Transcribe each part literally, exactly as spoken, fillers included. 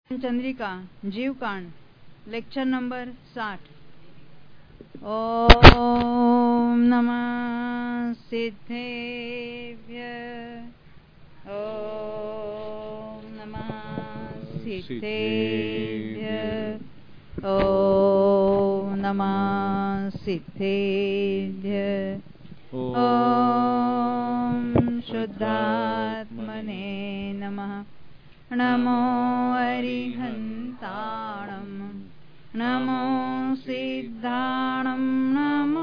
Chandrika Jivakand lecture number साठ। ओम नमः सिद्धेभ्य ओम नमः सिद्धेभ्य ओम नमः सिद्धेभ्य ओम शुद्धात्मने नमः। नमो अरिहन्ताणं नमो सिद्धाणं नमो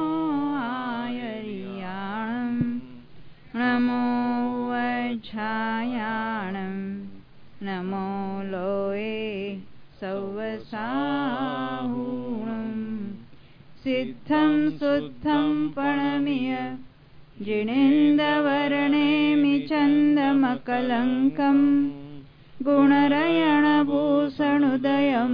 आयर्याणं नमो वज्रायाणं नमो लोये सौवसाहुणं सिद्धं शुद्धं प्रणम्य जिनेन्द्रवर्णेमि चन्दमकलङ्कम् गुणरयणभूषणोदयं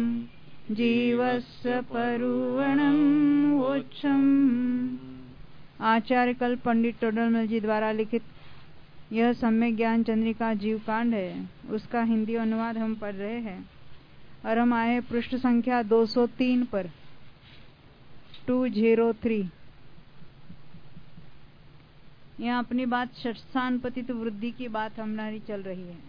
जीवस्य परुवणं वोच्छम्। आचार्य कल पंडित टोडरमल जी द्वारा लिखित यह सम्यक ज्ञान चंद्रिका जीवकांड है, उसका हिंदी अनुवाद हम पढ़ रहे हैं और हम आए पृष्ठ संख्या दो सौ तीन पर दो सौ तीन। यहाँ अपनी बात षष्ठान पतित वृद्धि की बात हमारी चल रही है।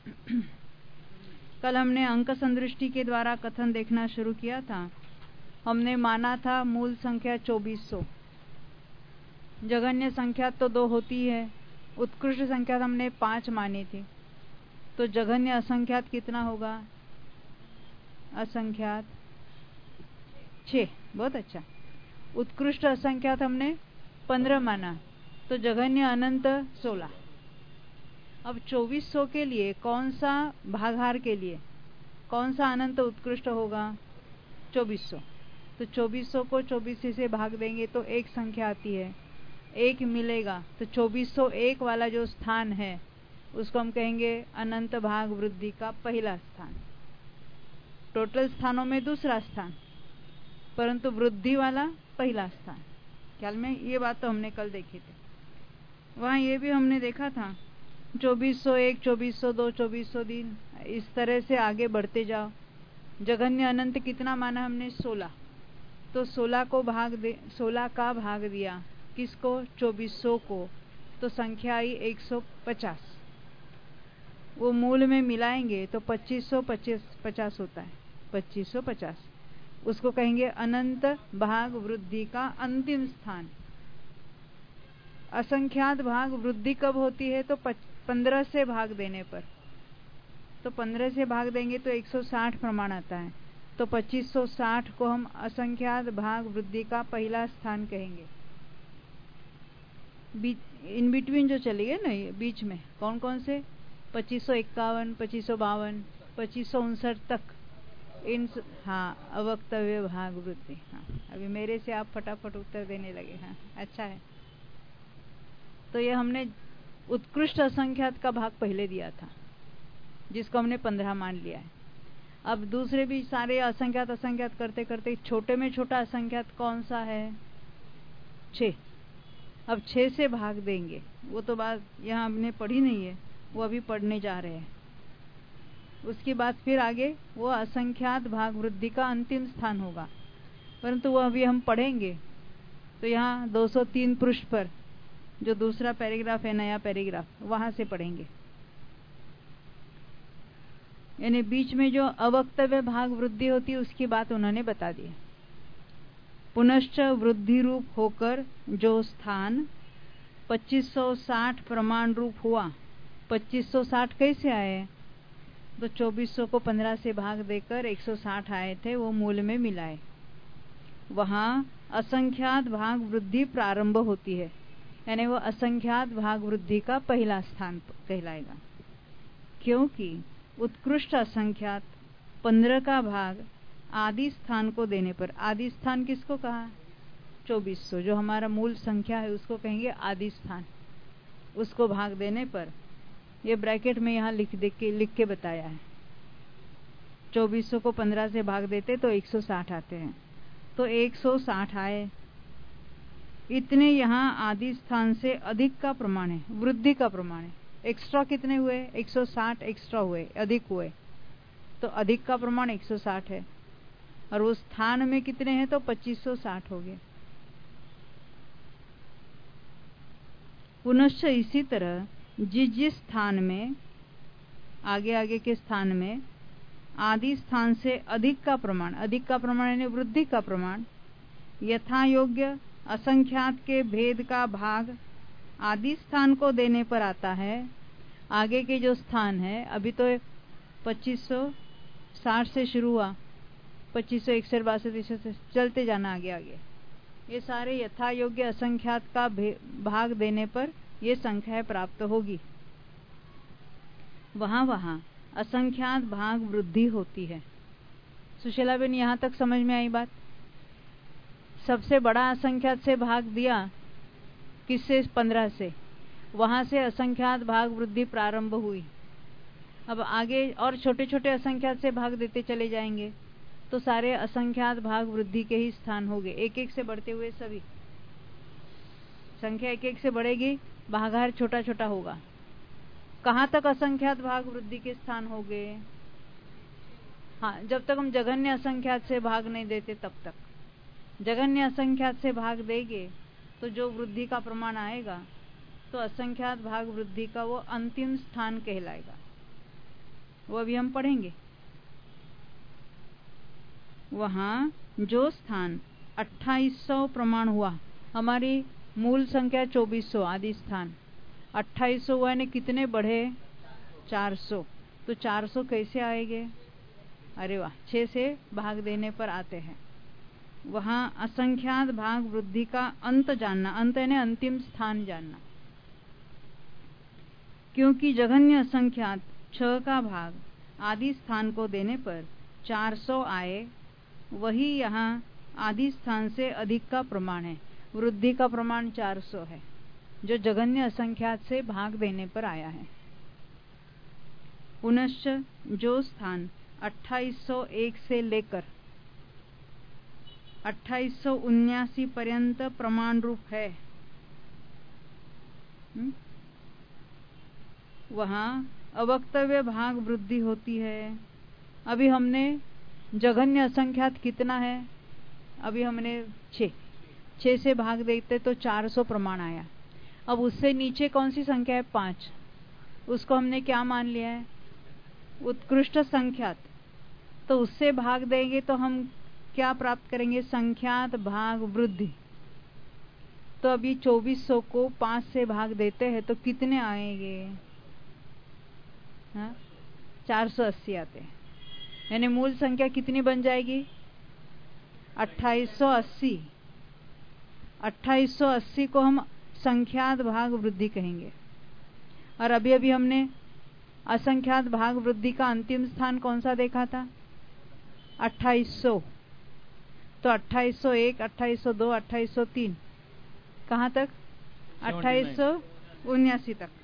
कल हमने अंक संदृष्टि के द्वारा कथन देखना शुरू किया था। हमने माना था मूल संख्या चौबीस सौ, जघन्य संख्या तो दो होती है, उत्कृष्ट संख्या हमने पांच मानी थी। तो जघन्य असंख्यात कितना होगा? असंख्यात छह। बहुत अच्छा। उत्कृष्ट असंख्यात हमने पंद्रह माना, तो जघन्य अनंत सोलह। अब चौबीस सौ के लिए कौन सा भागहार के लिए कौन सा अनंत उत्कृष्ट होगा? चौबीस सौ। तो चौबीस सौ को चौबीस से भाग देंगे तो एक संख्या आती है, एक मिलेगा। तो चौबीस सौ एक वाला जो स्थान है उसको हम कहेंगे अनंत भाग वृद्धि का पहला स्थान। टोटल स्थानों में दूसरा स्थान, परंतु वृद्धि वाला पहला स्थान। ख्याल में ये बात तो हमने कल देखी थी। वहां ये भी हमने देखा था चौबीस सौ एक, चौबीस सौ दो, चौबीस सौ तीन, इस तरह से आगे बढ़ते जाओ। जघन्य अनंत कितना माना हमने? सोलह। तो सोलह को भाग दे, सोलह का भाग दिया किसको? चौबीस सौ को। तो संख्या आई एक सौ पचास। वो मूल में मिलाएंगे तो पच्चीस सौ पचास होता है। पच्चीस सौ पचास उसको कहेंगे अनंत भाग वृद्धि का अंतिम स्थान। असंख्यात भाग वृद्धि कब होती है? तो पंद्रह से भाग देने पर। तो पंद्रह से भाग देंगे तो एक सौ साठ प्रमाण आता है। तो पच्चीस सौ साठ को हम असंख्यात भाग वृद्धि का पहला स्थान कहेंगे। इन बिटवीन जो चलेंगे ना, ये बीच में कौन कौन से? पच्चीस सौ इक्यावन, पच्चीस सौ बावन, पच्चीस सौ उनसठ तक इन हाँ अवक्तव्य भाग वृद्धि। हाँ, अभी मेरे से आप फटाफट उत्तर देने लगे। हाँ, अच्छा है। तो ये हमने उत्कृष्ट असंख्यात का भाग पहले दिया था, जिसको हमने पंद्रह मान लिया है। अब दूसरे भी सारे असंख्यात असंख्यात करते करते छोटे में छोटा असंख्यात कौन सा है? छह। अब छह से भाग देंगे, वो तो बात यहाँ हमने पढ़ी नहीं है, वो अभी पढ़ने जा रहे हैं। उसके बाद फिर आगे वो असंख्यात भाग वृद्धि का अंतिम स्थान होगा, परंतु वो अभी हम पढ़ेंगे। तो यहाँ दो सौ तीन पृष्ठ पर जो दूसरा पैराग्राफ है, नया पैराग्राफ, वहां से पढ़ेंगे। यानी बीच में जो अवक्तव्य भाग वृद्धि होती है उसकी बात उन्होंने बता दी। पुनश्च वृद्धि रूप होकर जो स्थान पच्चीस सौ साठ प्रमाण रूप हुआ। पच्चीस सौ साठ कैसे आए? तो चौबीस सौ को पंद्रह से भाग देकर एक सौ साठ आए थे, वो मूल में मिलाए। वहां असंख्यात भाग वृद्धि प्रारंभ होती है, यानी वो असंख्यात भाग वृद्धि का पहला स्थान कहलाएगा। क्योंकि उत्कृष्ट असंख्यात पंद्रह का भाग आदि स्थान को देने पर, आदि स्थान किसको कहा? चौबीस सौ, जो हमारा मूल संख्या है उसको कहेंगे आदि स्थान। उसको भाग देने पर, ये ब्रैकेट में यहाँ लिख दे के लिख के बताया है, चौबीस सौ को पंद्रह से भाग देते तो एक सौ साठ आते हैं। तो एक सौ साठ आए, इतने यहाँ आदि स्थान से अधिक का प्रमाण है, वृद्धि का प्रमाण है। एक्स्ट्रा कितने हुए? एक सौ साठ एक्स्ट्रा हुए, अधिक हुए। तो अधिक का प्रमाण एक सौ साठ है, और उस स्थान में कितने हैं तो पच्चीस सौ साठ हो गए। पुनश्च इसी तरह जिस जिस स्थान में, आगे आगे के स्थान में आदि स्थान से अधिक का प्रमाण, अधिक का प्रमाण यानी वृद्धि का प्रमाण, यथा योग्य असंख्यात के भेद का भाग आदि स्थान को देने पर आता है। आगे के जो स्थान है, अभी तो पच्चीस सौ साठ से शुरू हुआ, पच्चीस सौ इकसठ बासठ से चलते जाना आगे आगे, ये सारे यथा योग्य असंख्यात का भाग देने पर ये संख्याएं प्राप्त होगी। वहां वहां असंख्यात भाग वृद्धि होती है। सुशीला बेन, यहां तक समझ में आई बात? सबसे बड़ा असंख्यात से भाग दिया किससे? पंद्रह से। वहां से असंख्यात भाग वृद्धि प्रारंभ हुई। अब आगे और छोटे छोटे असंख्यात से भाग देते चले जाएंगे तो सारे असंख्यात भाग वृद्धि के ही स्थान होंगे। एक एक से बढ़ते हुए सभी संख्या एक एक से बढ़ेगी, भागाहार छोटा छोटा होगा। कहां तक असंख्यात भाग वृद्धि के स्थान हो गए? हाँ, जब तक हम जघन्य असंख्यात से भाग नहीं देते तब तक। जघन्य असंख्यात से भाग देंगे तो जो वृद्धि का प्रमाण आएगा तो असंख्यात भाग वृद्धि का वो अंतिम स्थान कहलाएगा। वो अभी हम पढ़ेंगे। वहां जो स्थान अट्ठाईस सौ प्रमाण हुआ, हमारी मूल संख्या चौबीस सौ, आदि स्थान अट्ठाईस सौ हुआ, यानी कितने बढ़े? चार सौ। तो चार सौ कैसे आएंगे? अरे वाह, छह से भाग देने पर आते हैं। वहां असंख्यात भाग वृद्धि का अंत जानना, अंत यानी अंतिम स्थान जानना, क्योंकि जघन्य असंख्यात छह का भाग आदि स्थान को देने पर चार सौ आए, वही यहाँ आदि स्थान से अधिक का प्रमाण है। वृद्धि का प्रमाण चार सौ है जो जघन्य असंख्यात से भाग देने पर आया है। पुनश्च जो स्थान अट्ठाईस सौ एक से लेकर अट्ठाईस सौ उन्यासी पर्यंत प्रमाण रूप है, वहां अवक्तव्य भाग वृद्धि होती है। अभी हमने जघन्य असंख्यात कितना है? अभी हमने छह छह से भाग देते तो चार सौ प्रमाण आया। अब उससे नीचे कौन सी संख्या है? पांच। उसको हमने क्या मान लिया है? उत्कृष्ट संख्यात। तो उससे भाग देंगे तो हम क्या प्राप्त करेंगे? संख्यात भाग वृद्धि। तो अभी चौबीस सौ को पांच से भाग देते हैं तो कितने आएंगे? हाँ, चार सौ अस्सी आते हैं। यानी मूल संख्या कितनी बन जाएगी? अट्ठाईस सौ अस्सी। अट्ठाईस सौ अस्सी को हम संख्यात भाग वृद्धि कहेंगे। और अभी अभी हमने असंख्यात भाग वृद्धि का अंतिम स्थान कौन सा देखा था? अट्ठाईस सौ। तो अट्ठाईस सौ एक, अट्ठाईस सौ दो, अट्ठाईस सौ तीन, कहां तक? अट्ठाईस सौ उन्यासी तक।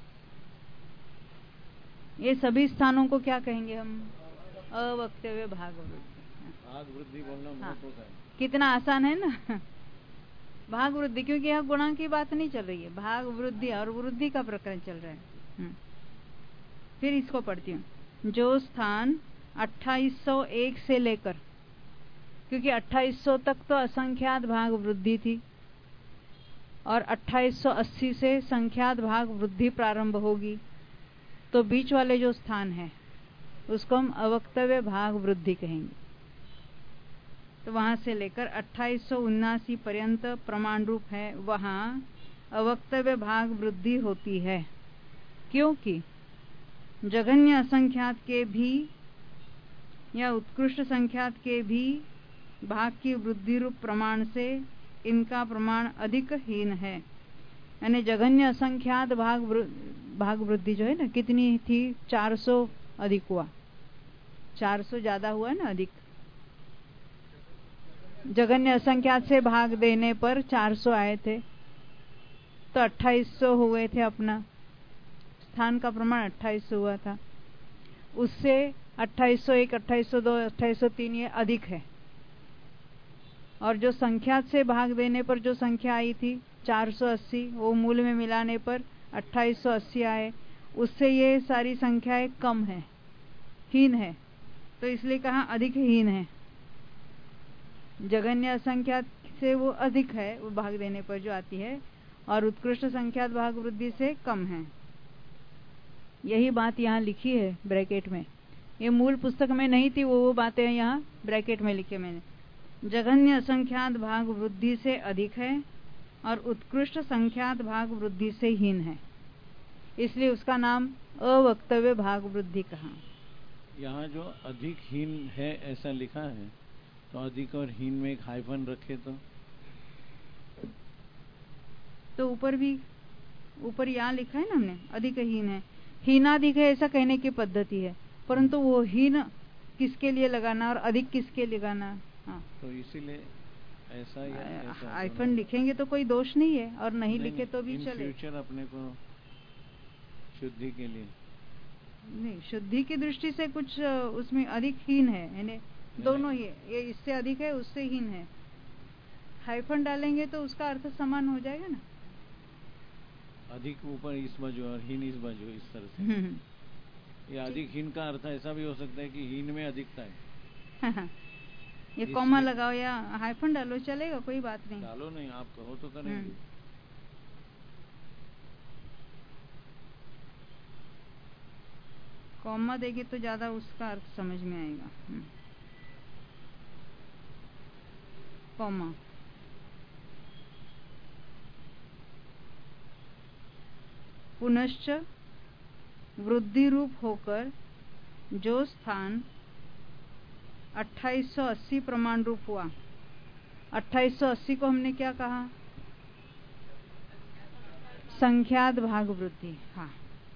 ये सभी स्थानों को क्या कहेंगे हम? अवक्तव्य भाग वृद्धि। भाग वृद्धि बोलना हाँ, बहुत है। कितना आसान है ना। भाग वृद्धि, क्योंकि यह गुणा की बात नहीं चल रही है, भाग वृद्धि और वृद्धि का प्रकरण चल रहा है। फिर इसको पढ़ती हूँ। जो स्थान अट्ठाईस सौ एक से लेकर, क्योंकि अट्ठाईस सौ तक तो असंख्यात भाग वृद्धि थी और अट्ठाईस सौ अस्सी से संख्यात भाग वृद्धि प्रारंभ होगी, तो बीच वाले जो स्थान है उसको हम अवक्तव्य भाग वृद्धि कहेंगे। तो वहां से लेकर अट्ठाईस सौ उन्यासी पर्यंत प्रमाण रूप है, वहां अवक्तव्य भाग वृद्धि होती है, क्योंकि जघन्य असंख्यात के भी या उत्कृष्ट संख्यात के भी भाग की वृद्धि रूप प्रमाण से इनका प्रमाण अधिक हीन है। यानी जघन्य असंख्यात भाग भाग वृद्धि जो है ना, कितनी थी? चार सौ अधिक हुआ, चार सौ ज्यादा हुआ ना, अधिक। जघन्य असंख्यात से भाग देने पर चार सौ आए थे, तो अट्ठाईस सौ हुए थे। अपना स्थान का प्रमाण अट्ठाईस सौ हुआ था, उससे अट्ठाईस सौ एक, अट्ठाईस सौ दो, अट्ठाईस सौ तीन ये अधिक है। और जो संख्यात से भाग देने पर जो संख्या आई थी चार सौ अस्सी, वो मूल में मिलाने पर अट्ठाईस सौ अस्सी आए, उससे ये सारी संख्याएं कम है, हीन है। तो इसलिए कहा अधिक हीन है। जघन्य असंख्यात से वो अधिक है, वो भाग देने पर जो आती है, और उत्कृष्ट संख्यात भाग वृद्धि से कम है। यही बात यहाँ लिखी है ब्रैकेट में। ये मूल पुस्तक में नहीं थी, वो वो बातें यहाँ ब्रैकेट में लिखे मैंने। जघन्य असंख्यात भाग वृद्धि से अधिक है और उत्कृष्ट संख्यात भाग वृद्धि से हीन है, इसलिए उसका नाम अवक्तव्य भाग वृद्धि कहा। यहाँ जो अधिक हीन है ऐसा लिखा है, तो अधिक और हीन में एक हाइफन रखे तो तो ऊपर भी, ऊपर यहाँ लिखा है ना हमने, अधिक हीन है, हीनाधिक है ऐसा कहने की पद्धति है, परंतु वो हीन किसके लिए लगाना और अधिक किसके लिए लगाना। हाँ, तो इसीलिए ऐसा या हाइफन लिखेंगे तो कोई दोष नहीं है, और नहीं, नहीं लिखे तो भी चले। फ्यूचर अपने को शुद्धि के लिए नहीं, शुद्धि की दृष्टि से कुछ उसमें अधिक हीन है, यानी दोनों ही, ये इससे अधिक है उससे हीन है। हाइफन डालेंगे तो उसका अर्थ समान हो जाएगा ना। अधिक ऊपर इस बाजू और हीन इस बाजू, इस तरह से। ये अधिक हीन का अर्थ ऐसा भी हो सकता है कि हीन में अधिकता है। ये कॉमा लगाओ या हाइफन डालो, चलेगा, कोई बात नहीं। डालो नहीं, आप कहो तो करेंगे। कॉमा देगी तो ज्यादा उसका अर्थ समझ में आएगा। कॉमा पुनश्च वृद्धि रूप होकर जो स्थान अट्ठाईस सौ अस्सी प्रमाण रूप हुआ। अट्ठाईस सौ अस्सी को हमने क्या कहा? संख्यात भाग वृद्धि। हाँ,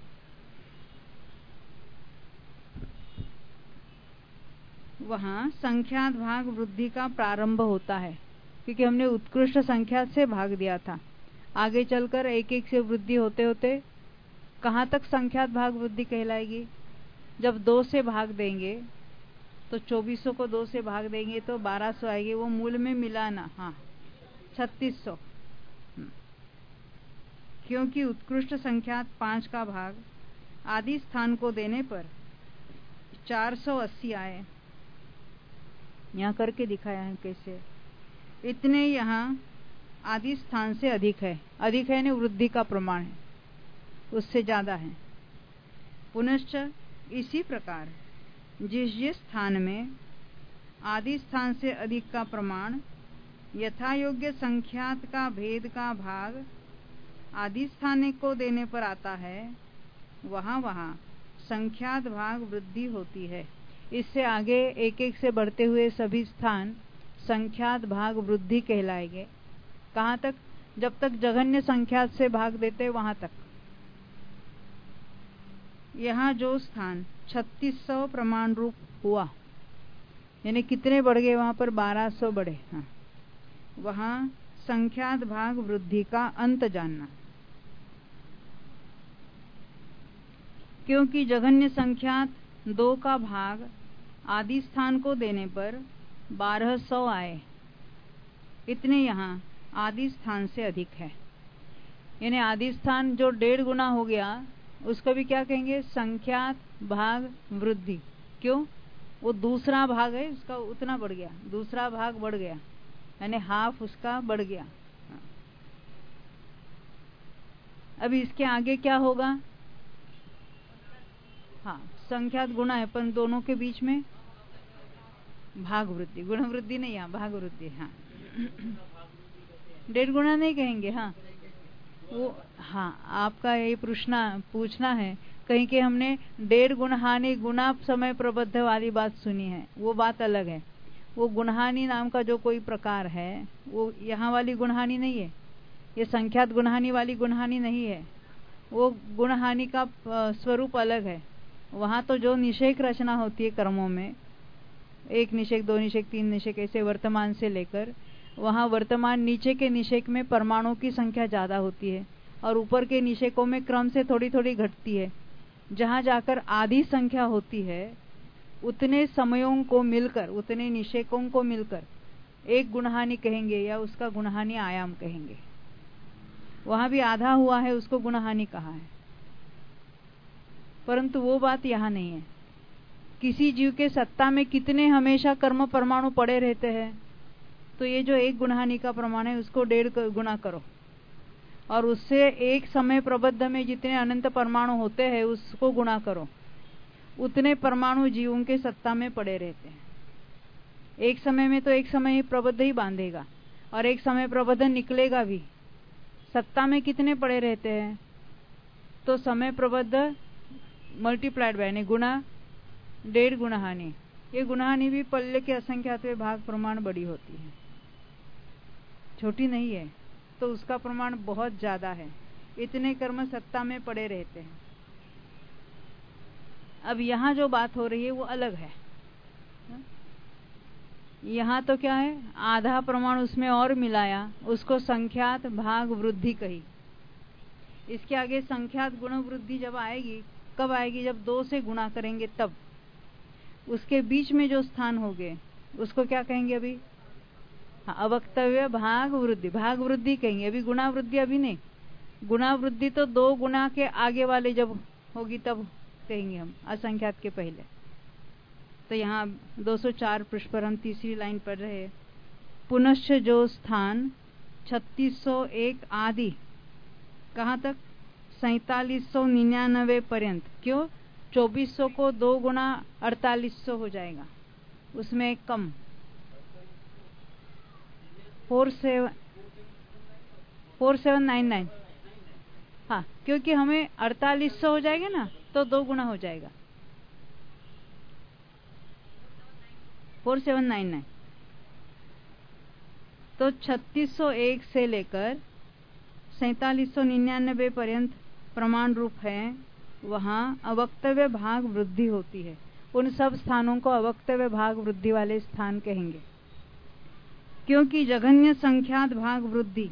वहां संख्यात भाग वृद्धि का प्रारंभ होता है, क्योंकि हमने उत्कृष्ट संख्यात से भाग दिया था। आगे चलकर एक एक से वृद्धि होते होते कहां तक संख्यात भाग वृद्धि कहलाएगी? जब दो से भाग देंगे तो चौबीस सौ को दो से भाग देंगे तो बारह सौ आएगी, वो मूल में मिलाना। हाँ, छत्तीस सौ। क्योंकि उत्कृष्ट संख्यात पांच का भाग आदि स्थान को देने पर चार सौ अस्सी आए। यहाँ करके दिखाया है कैसे। इतने यहाँ आदि स्थान से अधिक है, अधिक है यानी वृद्धि का प्रमाण है, उससे ज्यादा है। पुनश्च इसी प्रकार जिस जिस स्थान में आदि स्थान से अधिक का प्रमाण यथा योग्य संख्यात का भेद का भाग आदि स्थान को देने पर आता है, वहां वहां संख्यात भाग वृद्धि होती है। इससे आगे एक एक से बढ़ते हुए सभी स्थान संख्यात भाग वृद्धि कहलाएंगे। कहाँ तक? जब तक जघन्य संख्यात से भाग देते वहां तक। यहाँ जो स्थान छत्तीस सौ प्रमाण रूप हुआ, यानी कितने बढ़ गए वहां पर? बारह सौ बढ़े। हाँ, वहां संख्यात भाग वृद्धि का अंत जानना। क्योंकि जघन्य संख्यात दो का भाग आदि स्थान को देने पर बारह सौ आए, इतने यहाँ आदि स्थान से अधिक है। यानी आदि स्थान जो डेढ़ गुना हो गया, उसको भी क्या कहेंगे? संख्यात भाग वृद्धि। क्यों? वो दूसरा भाग है, उसका उतना बढ़ गया, दूसरा भाग बढ़ गया, यानी हाफ उसका बढ़ गया। अभी इसके आगे क्या होगा? हाँ, संख्यात गुणा है, पर दोनों के बीच में भाग वृद्धि, गुण वृद्धि नहीं, यहाँ भाग वृद्धि। हाँ, डेढ़ गुना नहीं कहेंगे। हाँ, वो हाँ, आपका ये पूछना पूछना है कहीं के हमने डेढ़ गुणहानि गुणा समय प्रबद्ध वाली बात सुनी है, वो बात अलग है। वो गुणहानि नाम का जो कोई प्रकार है, वो यहाँ वाली गुणहानि नहीं है, ये संख्यात गुणहानि वाली गुणहानि नहीं है। वो गुणहानि का स्वरूप अलग है। वहां तो जो निषेक रचना होती है कर्मों में, एक निषेक, दो निषेक, तीन निषेक, ऐसे वर्तमान से लेकर, वहां वर्तमान नीचे के निषेक में परमाणुओं की संख्या ज्यादा होती है और ऊपर के निषेकों में क्रम से थोड़ी थोड़ी घटती है। जहां जाकर आधी संख्या होती है, उतने समयों को मिलकर, उतने निषेकों को मिलकर एक गुणहानि कहेंगे या उसका गुणहानि आयाम कहेंगे। वहां भी आधा हुआ है, उसको गुणहानि कहा है। परंतु वो बात यहाँ नहीं है, किसी जीव के सत्ता में कितने हमेशा कर्म परमाणु पड़े रहते हैं, तो ये जो एक गुणहानि का प्रमाण है उसको डेढ़ गुना करो, और उससे एक समय प्रबद्ध में जितने अनंत परमाणु होते हैं उसको गुणा करो। उतने परमाणु जीवों के सत्ता में पड़े रहते हैं। एक समय में तो एक समय ही प्रबद्ध ही बांधेगा, और एक समय प्रबद्ध निकलेगा भी। सत्ता में कितने पड़े रहते हैं, तो समय प्रबद्ध मल्टीप्लाइड बाय यानी गुणा डेढ़ गुणहानि। ये गुणहानि भी पल्ले के असंख्यातवें भाग प्रमाण बड़ी होती है, छोटी नहीं है, तो उसका प्रमाण बहुत ज्यादा है। इतने कर्म सत्ता में पड़े रहते हैं। अब यहाँ जो बात हो रही है वो अलग है। यहाँ तो क्या है, आधा प्रमाण उसमें और मिलाया, उसको संख्यात भाग वृद्धि कही। इसके आगे संख्यात गुण वृद्धि जब आएगी, कब आएगी, जब दो से गुणा करेंगे तब। उसके बीच में जो स्थान होंगे उसको क्या कहेंगे अभी, हाँ, अवक्तव्य भाग वृद्धि। भाग वृद्धि कहेंगे, अभी गुणा वृद्धि अभी नहीं। गुणा वृद्धि तो दो गुणा के आगे वाले जब होगी तब कहेंगे हम, असंख्यात के पहले। तो यहाँ दो सौ चार पृष्ठ पर हम तीसरी लाइन पढ़ रहे हैं। पुनश्च जो स्थान छत्तीस सौ एक आदि कहाँ तक, सैतालीस सौ निन्यानवे पर्यंत। क्यों, चौबीस सौ को दो गुना अड़तालीस सौ हो जाएगा, उसमें एक कम four seven four seven nine nine हाँ, क्योंकि हमें अड़तालीस सौ हो जाएगा ना, तो दो गुना हो जाएगा फोर सेवन नाइन नाइन। तो छत्तीस सौ एक से लेकर सैतालीस सौ निन्यानबे पर्यंत प्रमाण रूप है, वहाँ अवक्तव्य भाग वृद्धि होती है। उन सब स्थानों को अवक्तव्य भाग वृद्धि वाले स्थान कहेंगे, क्योंकि जघन्य संख्यात भाग वृद्धि,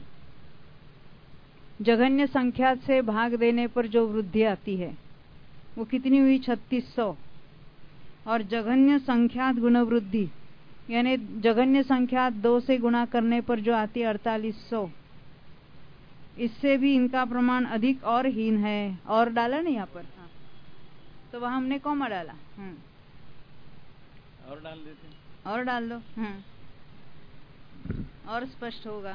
जघन्य संख्यात से भाग देने पर जो वृद्धि आती है वो कितनी हुई, छत्तीस सौ। और जघन्य संख्यात गुण वृद्धि यानी जघन्य संख्यात दो से गुणा करने पर जो आती है अड़तालीस सौ, इससे भी इनका प्रमाण अधिक और हीन है। और डाला नहीं यहाँ पर, हाँ, तो वहां हमने कौमा डाला, हम्म, और डाल देते हैं, और डाल दो, हम्म, और स्पष्ट होगा।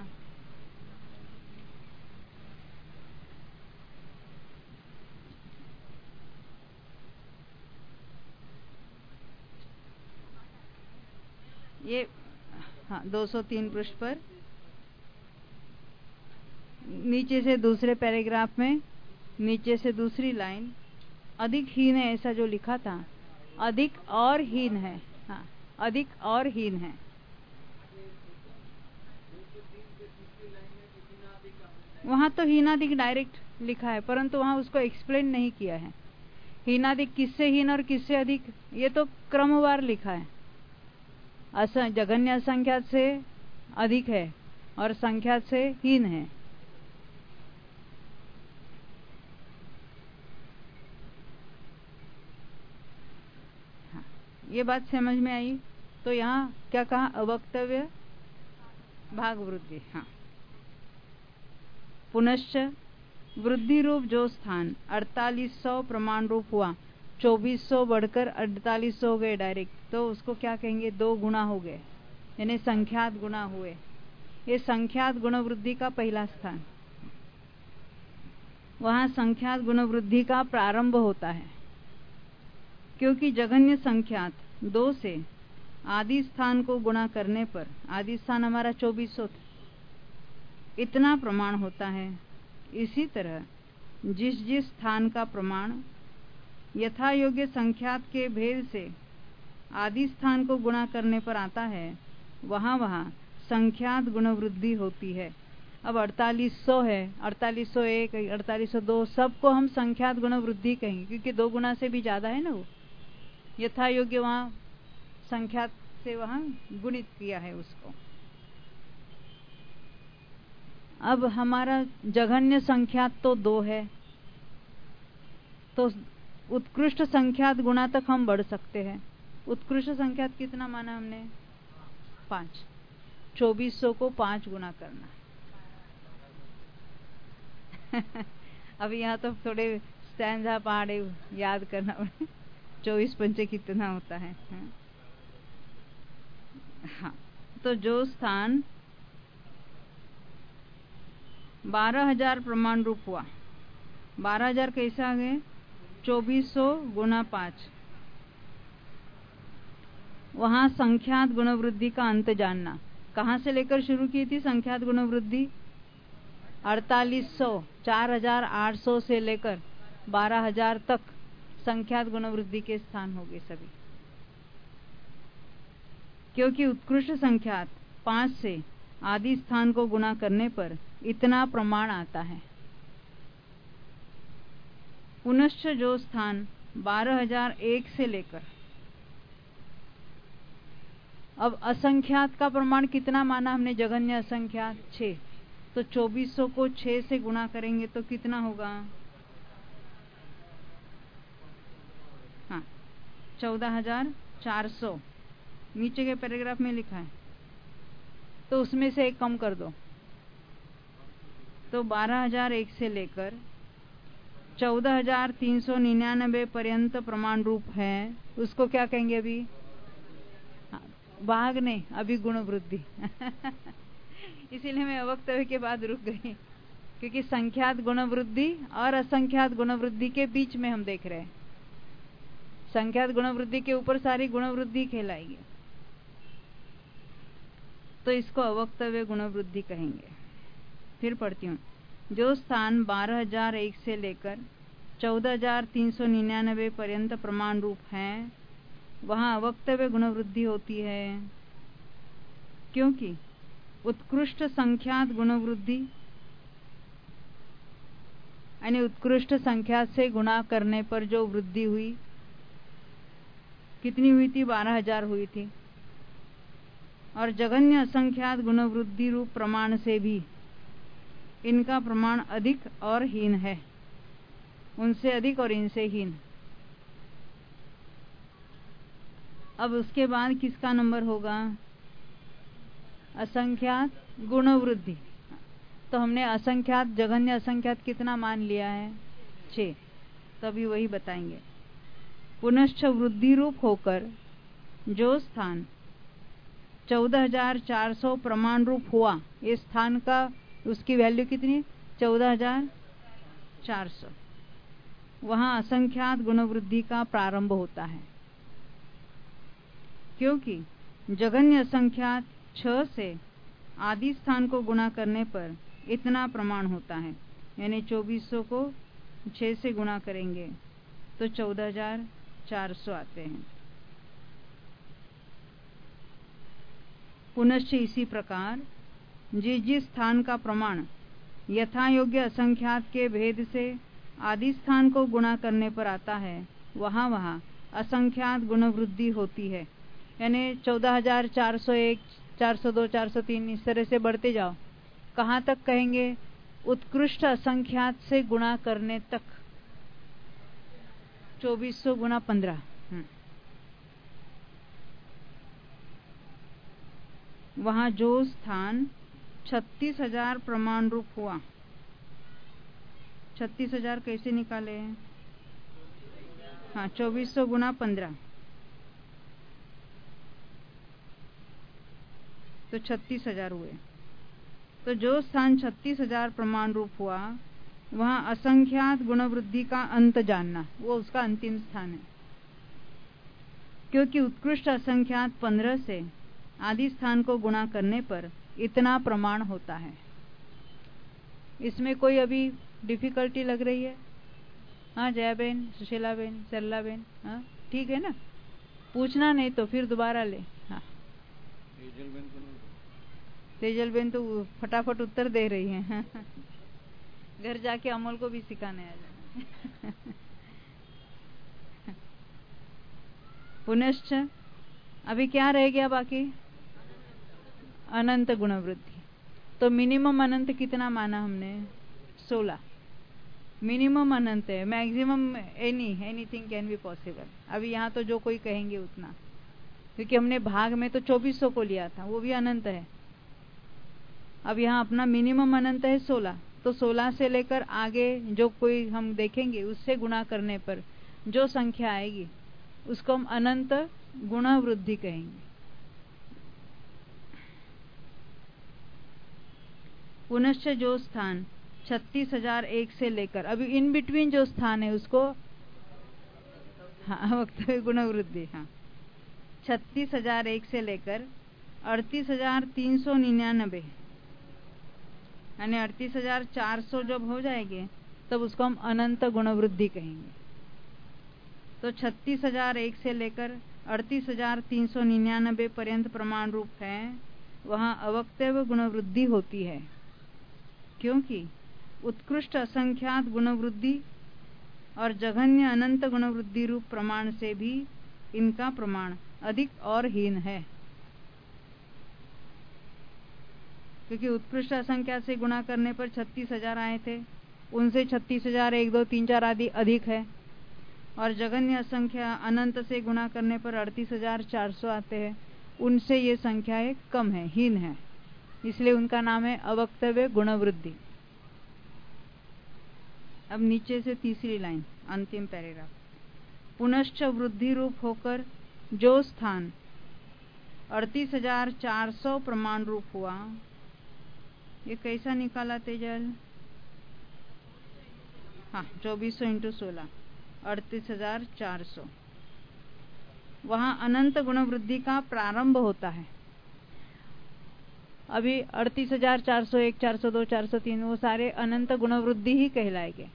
ये हाँ दो सौ तीन पृष्ठ पर नीचे से दूसरे पैराग्राफ में नीचे से दूसरी लाइन, अधिक हीन है ऐसा जो लिखा था, अधिक और हीन है, हाँ, अधिक और हीन है। वहां तो हीनादिक डायरेक्ट लिखा है, परंतु वहां उसको एक्सप्लेन नहीं किया है। हीनादिक किससे हीन और किससे अधिक, ये तो क्रमवार लिखा है। असं जघन्य असंख्यात से अधिक है और संख्यात से हीन है। हाँ, ये बात समझ में आई। तो यहाँ क्या कहा, अवक्तव्य भाग वृद्धि। हाँ, पुनश्च वृद्धि रूप जो स्थान अड़तालीस सौ प्रमाण रूप हुआ, चौबीस सौ बढ़कर अड़तालीस सौ हो गए डायरेक्ट, तो उसको क्या कहेंगे, दो गुना हो गए, यानी संख्यात गुना हुए। ये संख्यात गुण वृद्धि का पहला स्थान, वहां संख्यात गुण वृद्धि का प्रारंभ होता है, क्योंकि जघन्य संख्यात दो से आदि स्थान को गुणा करने पर, आदि स्थान हमारा चौबीस सौ इतना प्रमाण होता है। इसी तरह जिस जिस स्थान का प्रमाण यथा योग्य संख्यात के भेद से आदि स्थान को गुणा करने पर आता है, वहां वहां संख्यात गुण वृद्धि होती है। अब अड़तालीस सौ है, अड़तालीस सौ एक, अड़तालीस सौ दो, सबको हम संख्यात गुण वृद्धि कहेंगे, क्योंकि दो गुना से भी ज्यादा है ना वो। यथा योग्य वहां संख्यात से वहां गुणित किया है उसको। अब हमारा जघन्य संख्यात तो दो है, तो उत्कृष्ट संख्यात गुणा तक हम बढ़ सकते हैं। उत्कृष्ट संख्यात कितना माना हमने, पांच। चौबीस सौ को पांच गुना करना। अब यहाँ तो थोड़े स्टैंजा पहाड़े याद करना पड़े। चौबीस पंचे कितना होता है? हाँ, तो जो स्थान बारह हजार प्रमाण रूप हुआ, बारह हजार कैसे आ गए? चौबीस सौ गुना पांच। वहां संख्यात गुणवृद्धि का अंत जानना। कहां से लेकर शुरू की थी संख्यात गुणवृद्धि? अड़तालीस सौ, चार हजार आठ सौ से लेकर बारह हजार तक संख्यात गुणवृद्धि के स्थान हो गए सभी। क्योंकि उत्कृष्ट संख्यात पांच से आदि स्थान को गुणा करने पर इतना प्रमाण आता है। पुनश्च जो स्थान बारह हजार एक से लेकर, अब असंख्यात का प्रमाण कितना माना हमने? जघन्य असंख्यात छह। तो चौबीस सौ को छह से गुणा करेंगे तो कितना होगा? हाँ, चौदह हजार चार सौ नीचे के पैराग्राफ में लिखा है, तो उसमें से एक कम कर दो। तो बारह हजार एक से लेकर चौदह हजार तीन सौ निन्यानबे पर्यंत प्रमाण रूप है, उसको क्या कहेंगे अभी? भाग नहीं, अभी गुण वृद्धि। इसीलिए मैं अवक्तव्य के बाद रुक गई, क्योंकि संख्यात गुण वृद्धि और असंख्यात गुण वृद्धि के बीच में हम देख रहे हैं। संख्यात गुण वृद्धि के ऊपर सारी गुण वृद्धि कहलाएगी, तो इसको अवक्तव्य गुण वृद्धि कहेंगे। फिर पढ़ती हूँ। जो स्थान बारह हजार एक से लेकर चौदह हजार तीन सौ निन्यानबे पर्यंत प्रमाण रूप है, वहां अवक्तव्य गुण वृद्धि होती है, क्योंकि उत्कृष्ट संख्यात गुण वृद्धि यानी उत्कृष्ट संख्यात से गुणा करने पर जो वृद्धि हुई, कितनी हुई थी? बारह हजार हुई थी। और जघन्य असंख्यात गुण वृद्धि रूप प्रमाण से भी इनका प्रमाण अधिक और हीन है, उनसे अधिक और इनसे हीन। अब उसके बाद किसका नंबर होगा? असंख्यात गुण वृद्धि। तो हमने असंख्यात जघन्य असंख्यात कितना मान लिया है? छह। तभी वही बताएंगे। पुनश्च वृद्धि रूप होकर जो स्थान चौदह हजार चार सौ प्रमाण रूप हुआ, इस स्थान का उसकी वैल्यू कितनी? चौदह हजार चार सौ। वहां असंख्यात गुण वृद्धि का प्रारंभ होता है, क्योंकि जघन्य असंख्यात छह से आदि स्थान को गुणा करने पर इतना प्रमाण होता है। यानी चौबीस सौ को छह से गुणा करेंगे तो चौदह हजार चार सौ आते हैं। पुनश्च इसी प्रकार जिस जिस स्थान का प्रमाण यथा योग्य असंख्यात के भेद से आदि स्थान को गुणा करने पर आता है, वहां वहां असंख्यात गुण वृद्धि होती है। यानी चौदह हजार चार सौ एक, चार सौ दो, चार सौ तीन इस तरह से बढ़ते जाओ। कहां तक कहेंगे? उत्कृष्ट असंख्यात से गुणा करने तक। चौबीस सौ गुना पंद्रह, वहां जो स्थान छत्तीस हजार प्रमाण रूप हुआ। छत्तीस हजार कैसे निकाले हैं? हाँ, चौबीस सौ गुना पंद्रह, तो छत्तीस हजार हुए। तो जो स्थान छत्तीस हजार प्रमाण रूप हुआ, वहां असंख्यात गुण वृद्धि का अंत जानना, वो उसका अंतिम स्थान है। क्योंकि उत्कृष्ट असंख्यात पंद्रह से आदि स्थान को गुणा करने पर इतना प्रमाण होता है। इसमें कोई अभी डिफिकल्टी लग रही है? हाँ, जया बेन, सुशीला बेन, सरला बेन, हाँ ठीक है ना? पूछना नहीं तो फिर दोबारा ले। हाँ, तेजल बेन तो फटाफट उत्तर दे रही है। घर जाके अमोल को भी सिखाने आ जाना। पुनश्च अभी क्या रह गया बाकी? अनंत गुण वृद्धि। तो मिनिमम अनंत कितना माना हमने? सोलह। मिनिमम अनंत है, maximum any anything can be possible. अभी यहाँ तो जो कोई कहेंगे उतना, क्योंकि हमने भाग में तो चौबीस सौ को लिया था, वो भी अनंत है। अब यहाँ अपना मिनिमम अनंत है सोलह, तो सोलह से लेकर आगे जो कोई हम देखेंगे उससे गुणा करने पर जो संख्या आएगी उसको हम अनंत गुणवृद्धि कहेंगे। पुनश्च जो स्थान छत्तीस हजार एक से लेकर, अभी इन बिटवीन जो स्थान है उसको हाँ वक्तव्य गुणवृद्धि, हाँ छत्तीस हजार एक से लेकर अड़तीस हजार तीन सौ निन्यानबे यानी अड़तीस हजार चार सौ जब हो जाएंगे तब उसको हम अनंत गुणवृद्धि कहेंगे। तो छत्तीस हजार एक से लेकर अड़तीस हजार तीन सौ निन्यानबे पर्यंत प्रमाण रूप है, वहां अवक्तव्य गुणवृद्धि होती है, क्योंकि उत्कृष्ट असंख्यात गुणवृद्धि और जघन्य अनंत गुणवृद्धि रूप प्रमाण से भी इनका प्रमाण अधिक और हीन है। क्योंकि उत्कृष्ट असंख्यात से गुणा करने पर छत्तीस हजार आए थे, उनसे छत्तीस हजार एक दो तीन चार आदि अधिक है, और जघन्य असंख्या अनंत से गुणा करने पर अड़तीस हजार चार सौ आते हैं, उनसे ये संख्याएं कम है, हीन है, इसलिए उनका नाम है अवक्तव्य गुणवृद्धि। अब नीचे से तीसरी लाइन, अंतिम पैराग्राफ। पुनश्च वृद्धि रूप होकर जो स्थान अड़तीस हजार चार सौ प्रमाण रूप हुआ, ये कैसा निकाला तेजल? हाँ चौबीस सौ इंटू सोलह, अड़तीस हजार चार सौ। वहां अनंत गुणवृद्धि का प्रारंभ होता है। अभी अड़तीस हजार चार सौ एक, चार सौ दो, चार सौ तीन वो सारे अनंत गुणवृद्धि ही कहलाएंगे,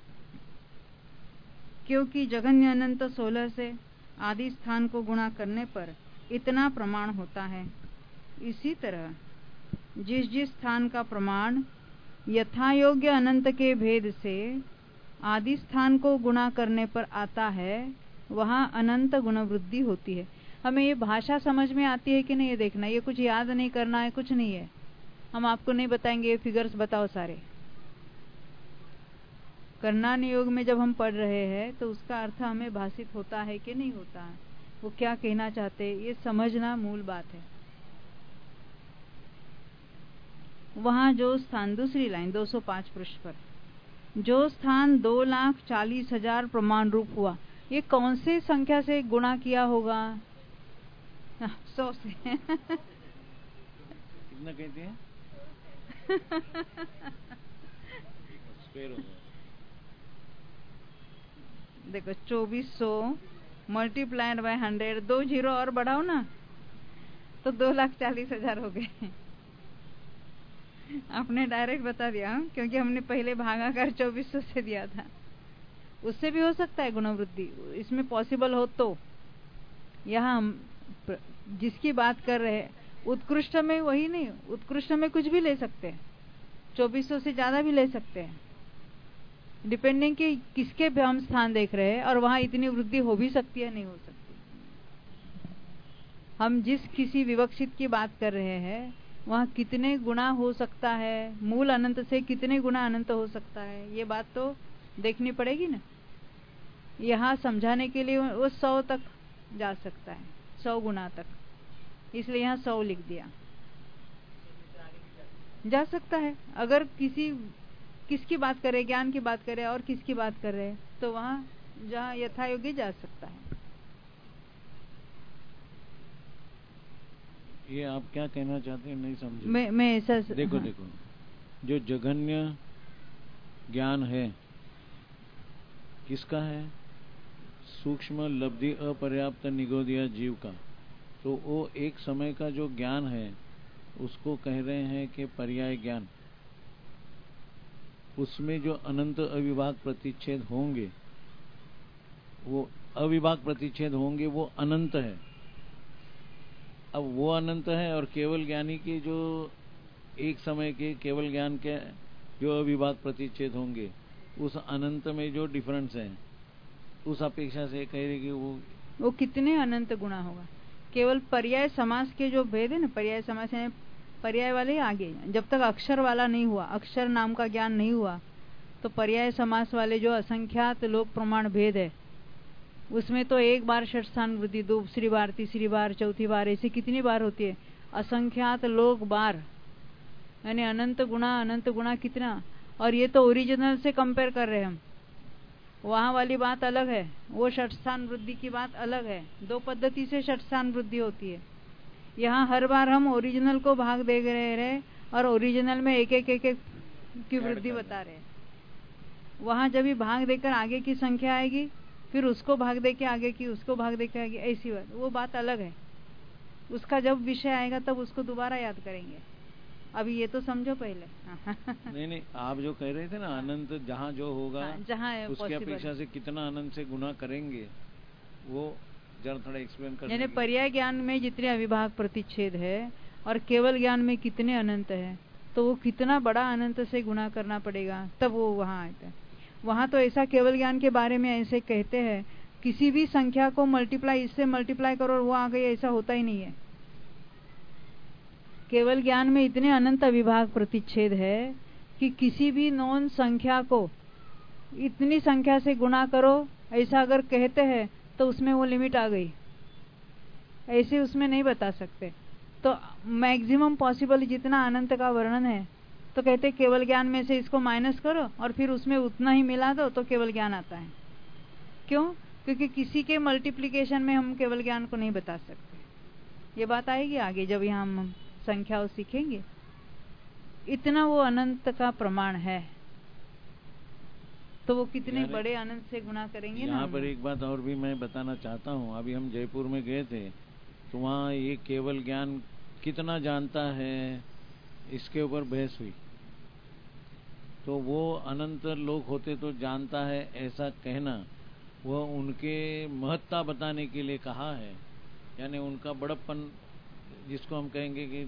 क्योंकि जघन्य अनंत सोलह से आदि स्थान को गुणा करने पर इतना प्रमाण होता है। इसी तरह जिस जिस स्थान का प्रमाण यथायोग्य अनंत के भेद से आदि स्थान को गुणा करने पर आता है, वहां अनंत गुणवृद्धि होती है। हमें ये भाषा समझ में आती है कि नहीं, ये देखना, ये कुछ याद नहीं करना है, कुछ नहीं है, हम आपको नहीं बताएंगे ये फिगर्स बताओ सारे। कर्णान योग में जब हम पढ़ रहे हैं तो उसका अर्थ हमें भाषित होता है कि नहीं होता है, वो क्या कहना चाहते हैं, ये समझना मूल बात है। वहां जो स्थान, दूसरी लाइन दो सौ पाँच पृष्ठ पर, जो स्थान दो लाख चालीस हजार प्रमाण रूप हुआ, ये कौन से संख्या से गुणा किया होगा? सौ से कितना कहते हैं? देखो चौबीस सौ मल्टीप्लाइड बाय हंड्रेड, दो जीरो और बढ़ाओ ना तो दो लाख चालीस हजार हो गए। आपने डायरेक्ट बता दिया, क्योंकि हमने पहले भागाकार चौबीस सौ से दिया था। उससे भी हो सकता है गुणवृद्धि, इसमें पॉसिबल हो तो। यहाँ हम जिसकी बात कर रहे हैं उत्कृष्ट में वही नहीं, उत्कृष्ट में कुछ भी ले सकते हैं, चौबीस सौ से ज्यादा भी ले सकते हैं, डिपेंडिंग कि किसके पे हम स्थान देख रहे हैं, और वहां इतनी वृद्धि हो भी सकती है, नहीं हो सकती। हम जिस किसी विवक्षित की बात कर रहे हैं वहां कितने गुना हो सकता है, मूल अनंत से कितने गुना अनंत हो सकता है, ये बात तो देखनी पड़ेगी ना। यहाँ समझाने के लिए वो सौ तक जा सकता है, सौ गुना तक, इसलिए यहाँ सौ लिख दिया। जा सकता है, अगर किसी किसकी बात करे, ज्ञान की बात करे और किसकी बात कर रहे हैं, तो वहां जहाँ यथायोग्य जा सकता है। ये आप क्या कहना चाहते हैं नहीं समझे। मैं मैं ऐसा देखो हाँ। देखो जो जघन्य ज्ञान है किसका है? सूक्ष्म लब्धि अपर्याप्त निगोदिया जीव का। तो वो एक समय का जो ज्ञान है उसको कह रहे हैं कि पर्याय ज्ञान। उसमें जो अनंत अविभाग प्रतिच्छेद होंगे, वो अविभाग प्रतिच्छेद होंगे, वो अनंत है। अब वो अनंत है, और केवल ज्ञानी के जो एक समय के केवल ज्ञान के जो अविभाग प्रतिच्छेद होंगे, उस अनंत में जो डिफरेंस है, उस अपेक्षा से कह रहे कि वो वो कितने अनंत गुना होगा। केवल पर्याय समास के जो भेद है ना, पर्याय समास है, पर्याय वाले आगे, जब तक अक्षर वाला नहीं हुआ, अक्षर नाम का ज्ञान नहीं हुआ, तो पर्याय समास वाले जो असंख्यात लोक प्रमाण भेद है, उसमें तो एक बार षठ स्थान वृद्धि, दूसरी बार, तीसरी बार, चौथी बार, ऐसी कितनी बार होती है? असंख्यात लोक बार, यानी अनंत गुणा, अनंत गुणा कितना। और ये तो ओरिजिनल से कंपेयर कर रहे हैं हम, वहां वाली बात अलग है, वो षठ स्थान वृद्धि की बात अलग है। दो पद्धति से षठ स्थान वृद्धि होती है। यहाँ हर बार हम ओरिजिनल को भाग दे रहे रहे और ओरिजिनल में एक एक एक एक की वृद्धि बता रहे हैं। वहां जब भी भाग देकर आगे की संख्या आएगी, फिर उसको भाग दे के आगे की, उसको भाग दे के आगे, ऐसी बात, वो बात अलग है। उसका जब विषय आएगा तब उसको दोबारा याद करेंगे। अभी ये तो समझो पहले। नहीं नहीं, आप जो कह रहे थे ना, अनंत जहाँ जो होगा, हाँ, जहाँ उसकी अपेक्षा से कितना अनंत से गुना करेंगे, वो जरा थोड़ा एक्सप्लेन कर। यानी पर्याय ज्ञान में जितने अविभाग प्रतिच्छेद है और केवल ज्ञान में कितने अनंत है, तो वो कितना बड़ा अनंत से गुना करना पड़ेगा, तब वो वहां आता है। वहां तो ऐसा केवल ज्ञान के बारे में ऐसे कहते हैं, किसी भी संख्या को मल्टीप्लाई इससे मल्टीप्लाई करो और वो आ गई, ऐसा होता ही नहीं है। केवल ज्ञान में इतने अनंत अविभाग प्रतिच्छेद है कि किसी भी नॉन संख्या को इतनी संख्या से गुणा करो, ऐसा अगर कहते हैं तो उसमें वो लिमिट आ गई, ऐसे उसमें नहीं बता सकते। तो मैक्सिमम पॉसिबल जितना अनंत का वर्णन है, तो कहते केवल ज्ञान में से इसको माइनस करो और फिर उसमें उतना ही मिला दो तो केवल ज्ञान आता है। क्यों? क्योंकि किसी के मल्टीप्लिकेशन में हम केवल ज्ञान को नहीं बता सकते। ये बात आएगी आगे जब यहाँ हम संख्या सीखेंगे। इतना वो अनंत का प्रमाण है, तो वो कितने बड़े अनंत से गुणा करेंगे ना। यहाँ पर एक बात और भी मैं बताना चाहता हूँ। अभी हम जयपुर में गए थे, तो वहाँ ये केवल ज्ञान कितना जानता है, इसके ऊपर बहस हुई। तो वो अनंत लोग होते तो जानता है ऐसा कहना, वह उनके महत्ता बताने के लिए कहा है, यानी उनका बड़प्पन, जिसको हम कहेंगे कि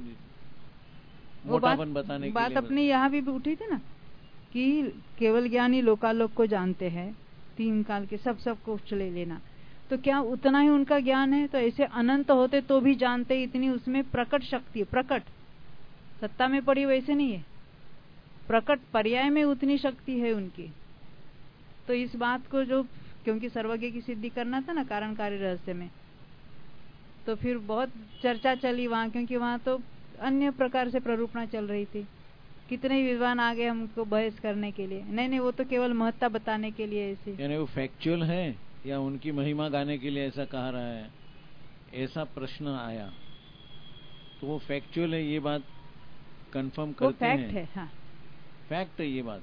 मोटापन बताने के बात लिए। अपनी यहाँ भी उठी थी ना कि केवल ज्ञानी लोकालोक को जानते हैं, तीन काल के सब सब कुछ ले लेना, तो क्या उतना ही उनका ज्ञान है? तो ऐसे अनंत होते तो भी जानते, इतनी उसमें प्रकट शक्ति है। प्रकट सत्ता में पड़ी वैसे नहीं है, प्रकट पर्याय में उतनी शक्ति है उनकी। तो इस बात को जो, क्योंकि सर्वज्ञ की सिद्धि करना था ना कारण कार्य रहस्य में, तो फिर बहुत चर्चा चली वहां, क्योंकि वहां तो अन्य प्रकार से प्ररूपणा चल रही थी। कितने विद्वान आ गए हमको बहस करने के लिए। नहीं नहीं, वो तो केवल महत्ता बताने के लिए ऐसे। यानी वो फैक्चुअल है या उनकी महिमा गाने के लिए ऐसा कह रहा है, ऐसा प्रश्न आया। तो वो फैक्चुअल है, ये बात कंफर्म करते हैं। फैक्ट है, हाँ फैक्ट है ये बात,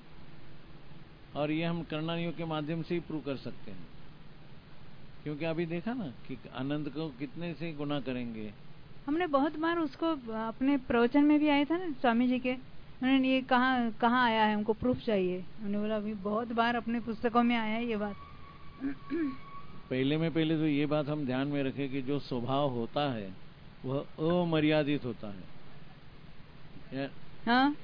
और ये हम करणानियों के माध्यम से ही प्रूव कर सकते हैं। क्योंकि अभी देखा ना कि अनंत को कितने से गुना करेंगे। हमने बहुत बार उसको अपने प्रवचन में भी आया था ना स्वामी जी के, उन्होंने ये कहाँ कहाँ आया है, हमको प्रूफ चाहिए। उन्होंने बोला अभी बहुत बार अपने पुस्तकों में आया है ये बात। पहले में पहले तो ये बात हम ध्यान में रखें कि जो स्वभाव होता है वह अमर्यादित होता है। हाँ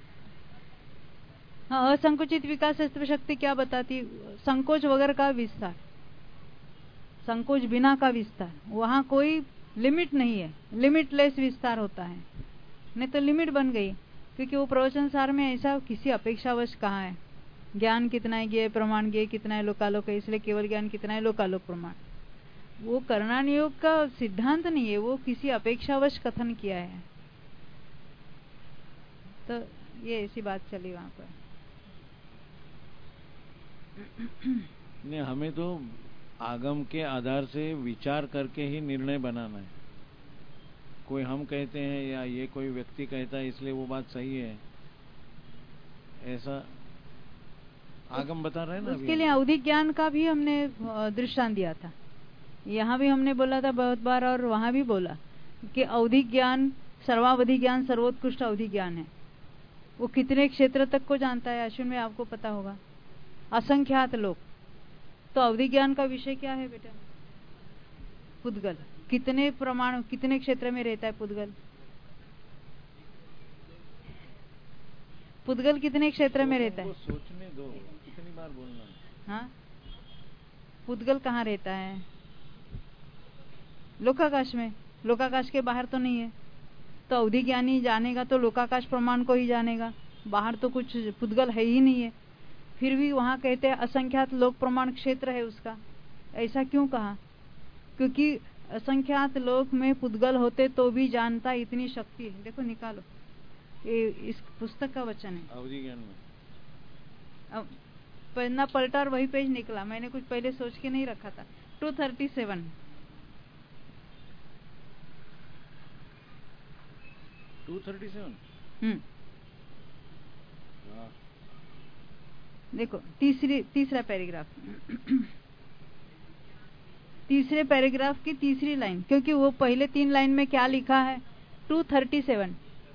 हाँ, असंकुचित विकास शक्ति क्या बताती? संकोच वगैरह का विस्तार, संकोच बिना का विस्तार। वहां कोई लिमिट नहीं है, लिमिटलेस विस्तार होता है। नहीं तो लिमिट बन गई, क्योंकि वो प्रवचन सार में ऐसा किसी अपेक्षावश कहा है। ज्ञान कितना है, ज्ञेय प्रमाण, ज्ञेय कितना है, लोकालोक है, इसलिए केवल ज्ञान कितना है, लोकालोक प्रमाण। वो कर्णान योग का सिद्धांत नहीं है, वो किसी अपेक्षावश कथन किया है। तो ये ऐसी बात चली वहां पर। नहीं, हमें तो आगम के आधार से विचार करके ही निर्णय बनाना है। कोई हम कहते हैं या ये कोई व्यक्ति कहता है इसलिए वो बात सही है, ऐसा आगम बता रहे हैं ना। उसके लिए अवधि ज्ञान का भी हमने दृष्टांत दिया था। यहाँ भी हमने बोला था बहुत बार, और वहां भी बोला कि अवधि ज्ञान, सर्वावधि ज्ञान सर्वोत्कृष्ट अवधि ज्ञान है। वो कितने क्षेत्र तक को जानता है अश्विन में, आपको पता होगा, असंख्यात लोग। तो अवधि ज्ञान का विषय क्या है बेटा? पुद्गल। कितने प्रमाण, कितने क्षेत्र में रहता है पुद्गल? पुद्गल कितने क्षेत्र में रहता है? सोचने दो, कितनी बार बोलना। हाँ, पुद्गल कहाँ रहता है? लोकाकाश में। लोकाकाश के बाहर तो नहीं है। तो अवधि ज्ञानी जानेगा तो लोकाकाश प्रमाण को ही जानेगा, बाहर तो कुछ पुद्गल है ही नहीं है। फिर भी वहां कहते हैं असंख्यात लोक प्रमाण क्षेत्र है उसका। ऐसा क्यों कहा? क्योंकि असंख्यात लोक में पुद्गल होते तो भी जानता, इतनी शक्ति है। देखो निकालो, ये इस पुस्तक का वचन है। अवधि ज्ञान में पन्ना पलटा और वही पेज निकला, मैंने कुछ पहले सोच के नहीं रखा था। Two thirty seven two thirty seven hmm देखो, तीसरी तीसरा पैराग्राफ तीसरे पैराग्राफ की तीसरी लाइन, क्योंकि वो पहले तीन लाइन में क्या लिखा है, टू थर्टी सेवन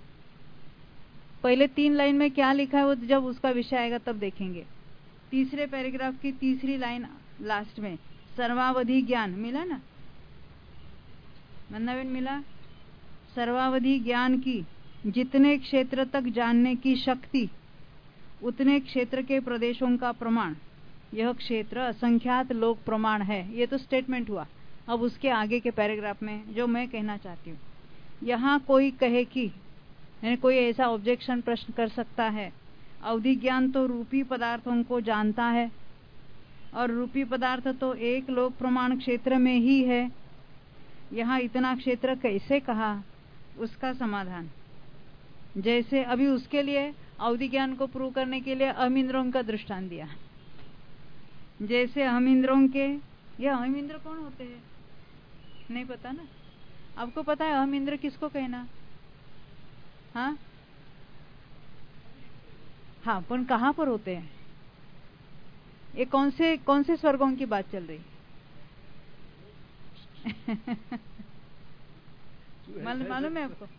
पहले तीन लाइन में क्या लिखा है वो जब उसका विषय आएगा तब देखेंगे। तीसरे पैराग्राफ की तीसरी लाइन लास्ट में सर्वावधि ज्ञान मिला ना, मंदाबेन मिला। सर्वावधि ज्ञान की जितने क्षेत्र तक जानने की शक्ति उतने क्षेत्र के प्रदेशों का प्रमाण, यह क्षेत्र असंख्यात लोक प्रमाण है। ये तो स्टेटमेंट हुआ। अब उसके आगे के पैराग्राफ में जो मैं कहना चाहती हूँ, यहाँ कोई कहे कि यानी कोई ऐसा ऑब्जेक्शन प्रश्न कर सकता है, अवधि ज्ञान तो रूपी पदार्थों को जानता है और रूपी पदार्थ तो एक लोक प्रमाण क्षेत्र में ही है, यहाँ इतना क्षेत्र कैसे कहा? उसका समाधान जैसे अभी उसके लिए अवधि ज्ञान को प्रूव करने के लिए अहम इंद्रों का दृष्टांत दिया। जैसे अहम इंद्रों के, ये अहम इंद्र कौन होते हैं नहीं पता ना? आपको पता है अहम इंद्र किसको कहना? हाँ हाँ, पर कहाँ पर होते हैं? ये कौन से कौन से स्वर्गों की बात चल रही? मालूम मालूम है आपको?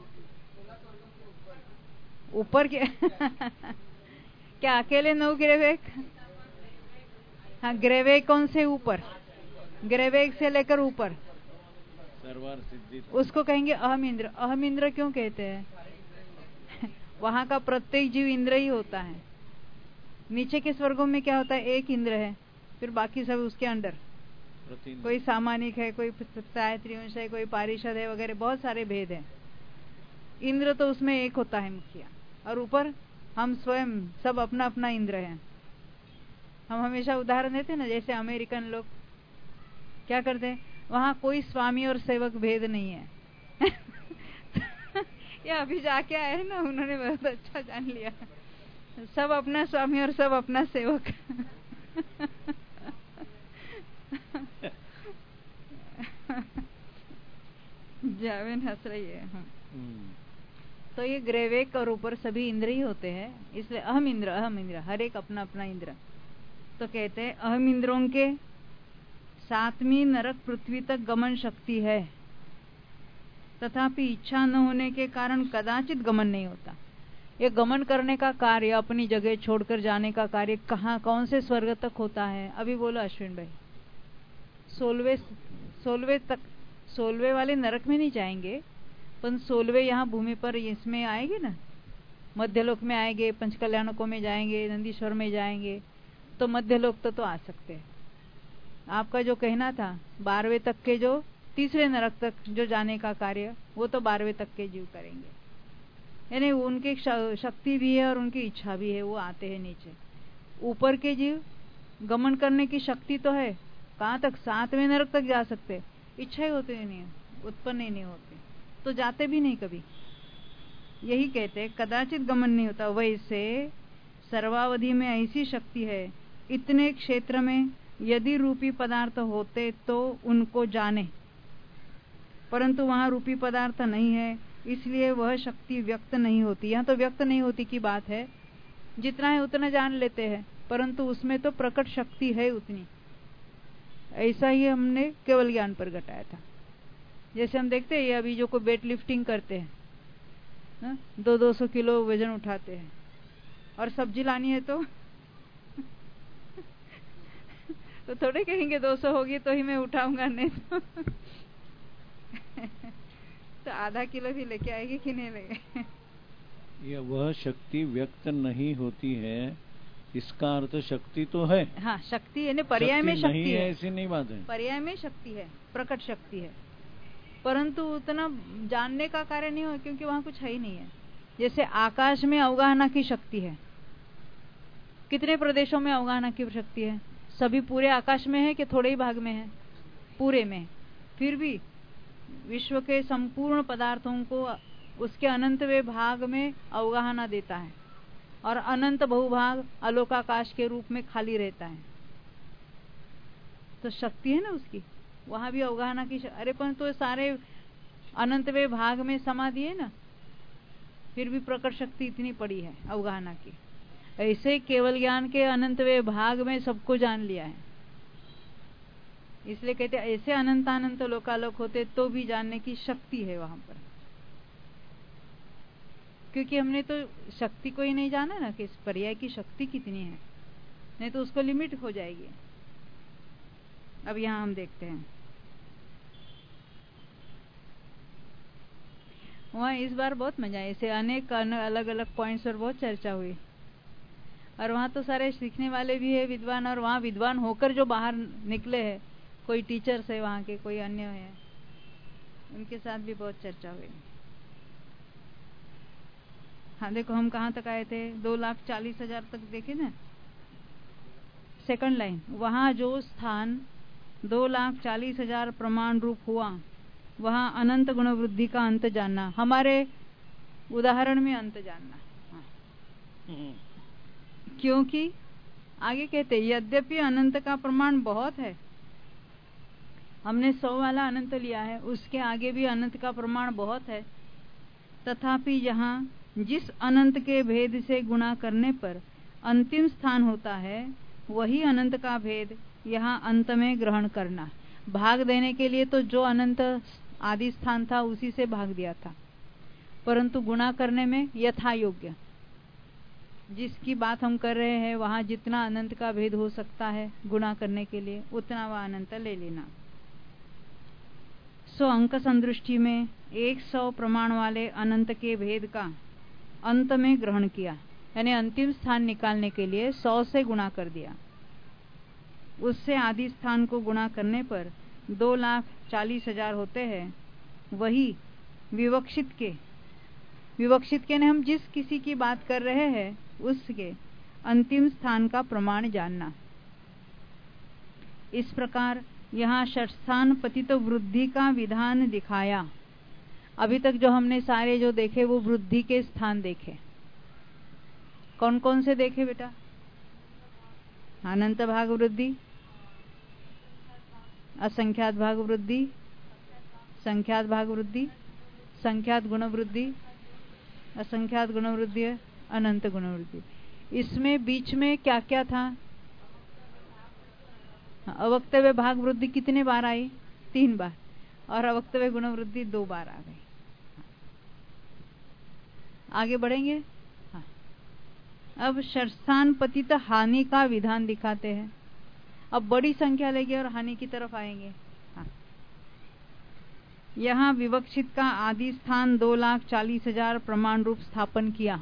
ऊपर के क्या अकेले नौ ग्रेवेक? हाँ, ग्रेवेक कौन से ऊपर? ग्रेवेक से लेकर ऊपर सर्वर सिद्धि, उसको कहेंगे अहम इंद्र। अहम इंद्र क्यों कहते हैं? वहां का प्रत्येक जीव इंद्र ही होता है। नीचे के स्वर्गों में क्या होता है? एक इंद्र है, फिर बाकी सब उसके अंडर, कोई सामानिक है, कोई त्रिवंश है, कोई पारिषद है वगैरह, बहुत सारे भेद हैं। इंद्र तो उसमें एक होता है मुखिया, और ऊपर हम स्वयं सब अपना अपना इंद्र हैं। हम हमेशा उदाहरण देते हैं ना, जैसे अमेरिकन लोग क्या करते हैं, वहां कोई स्वामी और सेवक भेद नहीं है। ये अभी जाके आए ना, उन्होंने बहुत अच्छा जान लिया, सब अपना स्वामी और सब अपना सेवक। जावेन हंस रही है। तो ये ग्रेवेक और ऊपर सभी इंद्र ही होते हैं, इसलिए अहम इंद्र अहम इंद्र, हर एक अपना अपना इंद्र। तो कहते हैं अहम इंद्रों के सातवीं नरक पृथ्वी तक गमन शक्ति है, तथापि इच्छा न होने के कारण कदाचित गमन नहीं होता। ये गमन करने का कार्य, अपनी जगह छोड़कर जाने का कार्य कहाँ, कौन से स्वर्ग तक होता है? अभी बोलो अश्विन भाई। सोलवे सोलवे तक, सोलवे वाले नरक में नहीं जाएंगे, पर सोलवे यहाँ भूमि पर इसमें आएंगे ना, मध्यलोक में आएंगे, पंचकल्याणकों में जाएंगे, नंदीश्वर में जाएंगे, तो मध्यलोक तो, तो आ सकते हैं। आपका जो कहना था बारहवें तक के, जो तीसरे नरक तक जो जाने का कार्य, वो तो बारहवें तक के जीव करेंगे, यानी उनकी शक्ति भी है और उनकी इच्छा भी है, वो आते हैं नीचे। ऊपर के जीव गमन करने की शक्ति तो है, कहाँ तक? सातवें नरक तक जा सकते, इच्छा ही होती नहीं है, उत्पन्न ही नहीं होती, तो जाते भी नहीं कभी। यही कहते कदाचित गमन नहीं होता। वैसे सर्वावधि में ऐसी शक्ति है, इतने क्षेत्र में यदि रूपी पदार्थ होते तो उनको जाने, परंतु वहां रूपी पदार्थ नहीं है, इसलिए वह शक्ति व्यक्त नहीं होती। यहाँ तो व्यक्त नहीं होती की बात है, जितना है उतना जान लेते हैं, परंतु उसमें तो प्रकट शक्ति है उतनी। ऐसा ही हमने केवल ज्ञान पर घटाया था। जैसे हम देखते हैं अभी जो कोई वेट लिफ्टिंग करते हैं, हा? दो दो सौ किलो वजन उठाते हैं, और सब्जी लानी है तो तो थोड़े कहेंगे दो सौ होगी तो ही मैं उठाऊंगा, नहीं तो तो आधा किलो भी लेके आएगी कि नहीं लेके? यह वह शक्ति व्यक्त नहीं होती है, इसका अर्थ शक्ति तो है। हाँ, शक्ति है, पर्याय में शक्ति नहीं है, है ऐसी नहीं बात है। पर्याय में शक्ति है, प्रकट शक्ति है, परंतु उतना जानने का कार्य नहीं हो, क्योंकि वहां कुछ है ही नहीं है। जैसे आकाश में अवगाहना की शक्ति है, कितने प्रदेशों में अवगाहना की शक्ति है? सभी पूरे आकाश में है कि थोड़े ही भाग में है? पूरे में। फिर भी विश्व के संपूर्ण पदार्थों को उसके अनंतवें भाग में अवगाहना देता है, और अनंत बहुभाग अलोकाकाश के रूप में खाली रहता है। तो शक्ति है ना उसकी, वहां भी अवगाहना की। अरे पण तो सारे अनंतवे भाग में समाधि है ना, फिर भी प्रकट शक्ति इतनी पड़ी है अवगाहना की। ऐसे केवल ज्ञान के अनंतवे भाग में सबको जान लिया है। इसलिए कहते ऐसे अनंत अनंत लोकालोक होते तो भी जानने की शक्ति है वहां पर, क्योंकि हमने तो शक्ति को ही नहीं जाना ना कि इस पर्याय की शक्ति कितनी है, नहीं तो उसको लिमिट हो जाएगी। अब यहां हम देखते हैं, वहां इस बार बहुत मजा आया। ऐसे अनेक अलग अलग पॉइंट्स पर बहुत चर्चा हुई, और वहां तो सारे सीखने वाले भी है विद्वान, और वहां विद्वान होकर जो बाहर निकले हैं, कोई टीचर्स है वहां के, कोई अन्य है, उनके साथ भी बहुत चर्चा हुई। हाँ देखो हम कहाँ तक आए थे, दो लाख चालीस हजार तक देखे ना, सेकंड लाइन। वहां जो स्थान दो लाख चालीस हजार प्रमाण रूप हुआ, वहां अनंत गुण वृद्धि का अंत जानना। हमारे उदाहरण में अंत जानना। हाँ। क्योंकि आगे कहते यद्यपि अनंत का प्रमाण बहुत है, हमने सौ वाला अनंत लिया है, उसके आगे भी अनंत का प्रमाण बहुत है, तथापि यहाँ जिस अनंत के भेद से गुणा करने पर अंतिम स्थान होता है, वही अनंत का भेद यहाँ अंत में ग्रहण करना। भाग देने के लिए तो जो अनंत आदि स्थान था उसी से भाग दिया था, परंतु गुणा करने में यथा योग्य जिसकी बात हम कर रहे हैं, वहां जितना अनंत का भेद हो सकता है गुणा करने के लिए, उतना वह अनंत ले लेना। सौ अंक संदृष्टि में एक सौ प्रमाण वाले अनंत के भेद का अंत में ग्रहण किया, यानी अंतिम स्थान निकालने के लिए सौ से गुणा कर दिया। उससे आदि स्थान को गुणा करने पर दो लाख चालीस हजार होते हैं। वही विवक्षित के विवक्षित के ने हम जिस किसी की बात कर रहे हैं उसके अंतिम स्थान का प्रमाण जानना। इस प्रकार यहाँ षष्ठान पतित वृद्धि का विधान दिखाया। अभी तक जो हमने सारे जो देखे वो वृद्धि के स्थान देखे। कौन कौन से देखे बेटा? अनंत भाग वृद्धि, असंख्यात भाग वृद्धि, संख्यात भाग वृद्धि, संख्यात गुण वृद्धि, असंख्यात गुण वृद्धि, अनंत गुण वृद्धि। इसमें बीच में क्या क्या था? अवक्तव्य भाग वृद्धि कितने बार आई? तीन बार। और अवक्तव्य गुण वृद्धि दो बार आ गई। आगे बढ़ेंगे। हाँ। अब षष्ठान पतित हानि का विधान दिखाते हैं। अब बड़ी संख्या लेंगे और हानि की तरफ आएंगे। हाँ। यहाँ विवक्षित का आदि स्थान दो लाख चालीस हजार प्रमाण रूप स्थापन किया।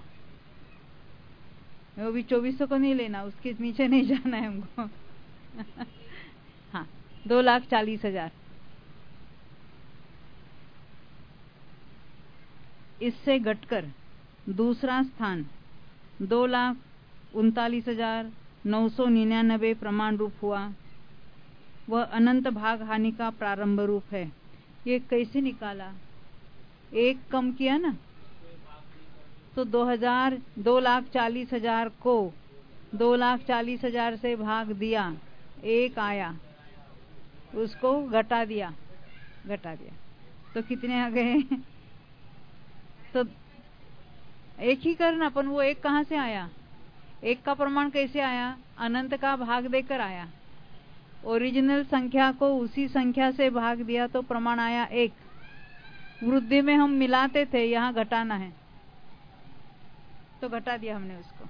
वो भी चौबीस सौ को नहीं लेना, उसके नीचे नहीं जाना है हमको। हाँ, दो लाख चालीस हजार। इससे घटकर दूसरा स्थान दो लाख उनतालीस हजार नौ सौ निन्यानबे प्रमाण रूप हुआ। वह अनंत भाग हानि का प्रारंभ रूप है। ये कैसे निकाला? एक कम किया ना, तो दो हजार दो लाख चालीस हजार को दो लाख चालीस हजार से भाग दिया, एक आया, उसको घटा दिया घटा दिया तो कितने आ गए? तो एक ही करना, अपन वो एक कहां से आया? एक का प्रमाण कैसे आया? अनंत का भाग देकर आया। ओरिजिनल संख्या को उसी संख्या से भाग दिया तो प्रमाण आया एक। वृद्धि में हम मिलाते थे, यहाँ घटाना है तो घटा दिया हमने उसको।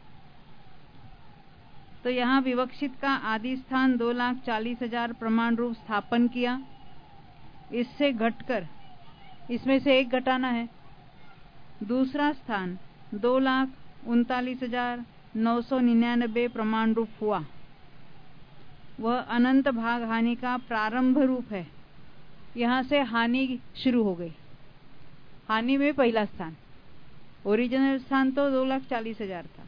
तो यहाँ विवक्षित का आदि स्थान दो लाख चालीस हजार प्रमाण रूप स्थापन किया। इससे घटकर इसमें से एक घटाना है। दूसरा स्थान दो लाख उनतालीस हजार नौ सौ निन्यानबे प्रमाण रूप हुआ। वह अनंत भाग हानि का प्रारंभ रूप है। यहाँ से हानि शुरू हो गई। हानि में पहला स्थान, ओरिजिनल स्थान तो दो लाख चालीस हजार था।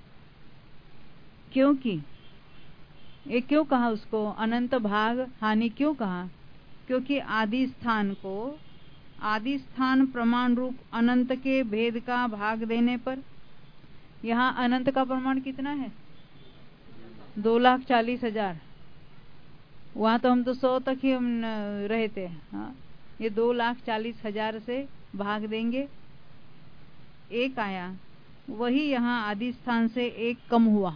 क्योंकि ये क्यों कहा उसको अनंत भाग हानि क्यों कहा? क्योंकि आदि स्थान को आदि स्थान प्रमाण रूप अनंत के भेद का भाग देने पर यहाँ अनंत का प्रमाण कितना है? दो लाख चालीस हजार। वहां तो हम तो सौ तक ही हम रहे थे। हाँ, ये दो लाख चालीस हजार से भाग देंगे, एक आया, वही यहाँ आदि स्थान से एक कम हुआ।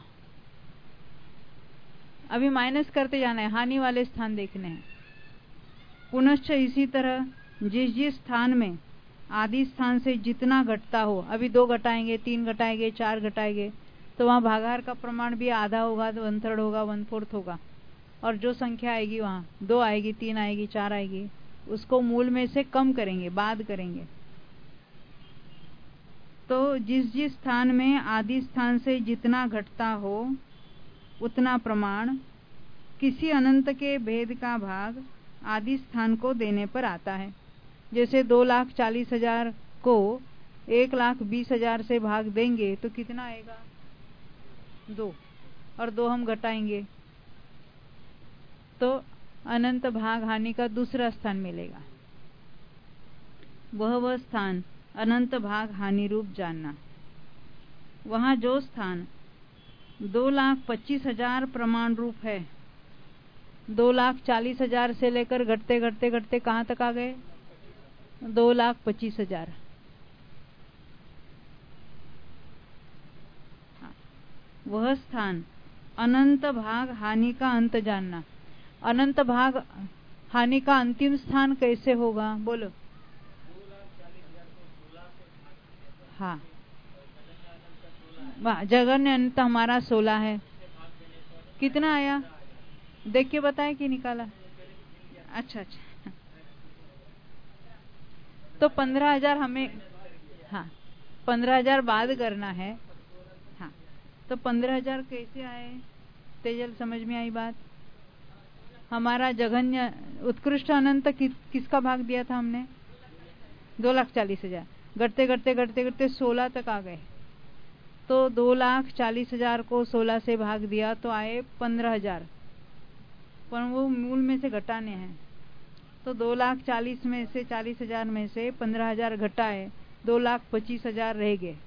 अभी माइनस करते जाना है, हानि वाले स्थान देखने हैं। पुनश्च इसी तरह जिस जिस स्थान में आदि स्थान से जितना घटता हो, अभी दो घटाएंगे, तीन घटाएंगे, चार घटाएंगे, तो वहां भागाहार का प्रमाण भी आधा होगा, तो वन थर्ड होगा, वन फोर्थ होगा। और जो संख्या आएगी वहां दो आएगी, तीन आएगी, चार आएगी, उसको मूल में से कम करेंगे, बाद करेंगे। तो जिस जिस स्थान में आदि स्थान से जितना घटता हो उतना प्रमाण किसी अनंत के भेद का भाग आदि स्थान को देने पर आता है। जैसे दो लाख चालीस हजार को एक लाख बीस हजार से भाग देंगे तो कितना आएगा? दो, और दो हम घटाएंगे तो अनंत भाग हानि का दूसरा स्थान मिलेगा। वह वह स्थान अनंत भाग हानि रूप जानना। वहां जो स्थान दो लाख पच्चीस हजार प्रमाण रूप है, दो लाख चालीस हजार से लेकर घटते घटते घटते कहां तक आ गए? दो लाख पच्चीस हजार। वह स्थान अनंत भाग हानि का अंत जानना। अनंत भाग हानि का अंतिम स्थान कैसे होगा? बोलो। हाँ, जगन्य अंत हमारा सोलह है। कितना आया देख के बताए कि निकाला? अच्छा अच्छा, तो पंद्रह हजार हमें, हाँ पंद्रह हजार बाद करना है। हाँ, तो पंद्रह हजार कैसे आए? तेजल समझ में आई बात? हमारा जघन्य उत्कृष्ट अनंत कि, किसका भाग दिया था हमने? दो लाख चालीस हजार। घटते घटते घटते घटते सोलह तक आ गए, तो दो लाख चालीस हजार को सोलह से भाग दिया तो आए पंद्रह हजार, पर वो मूल में से घटाने हैं। तो दो लाख चालीस में से चालीस हजार में से पंद्रह हजार घटाए, दो लाख पच्चीस हजार रह गए।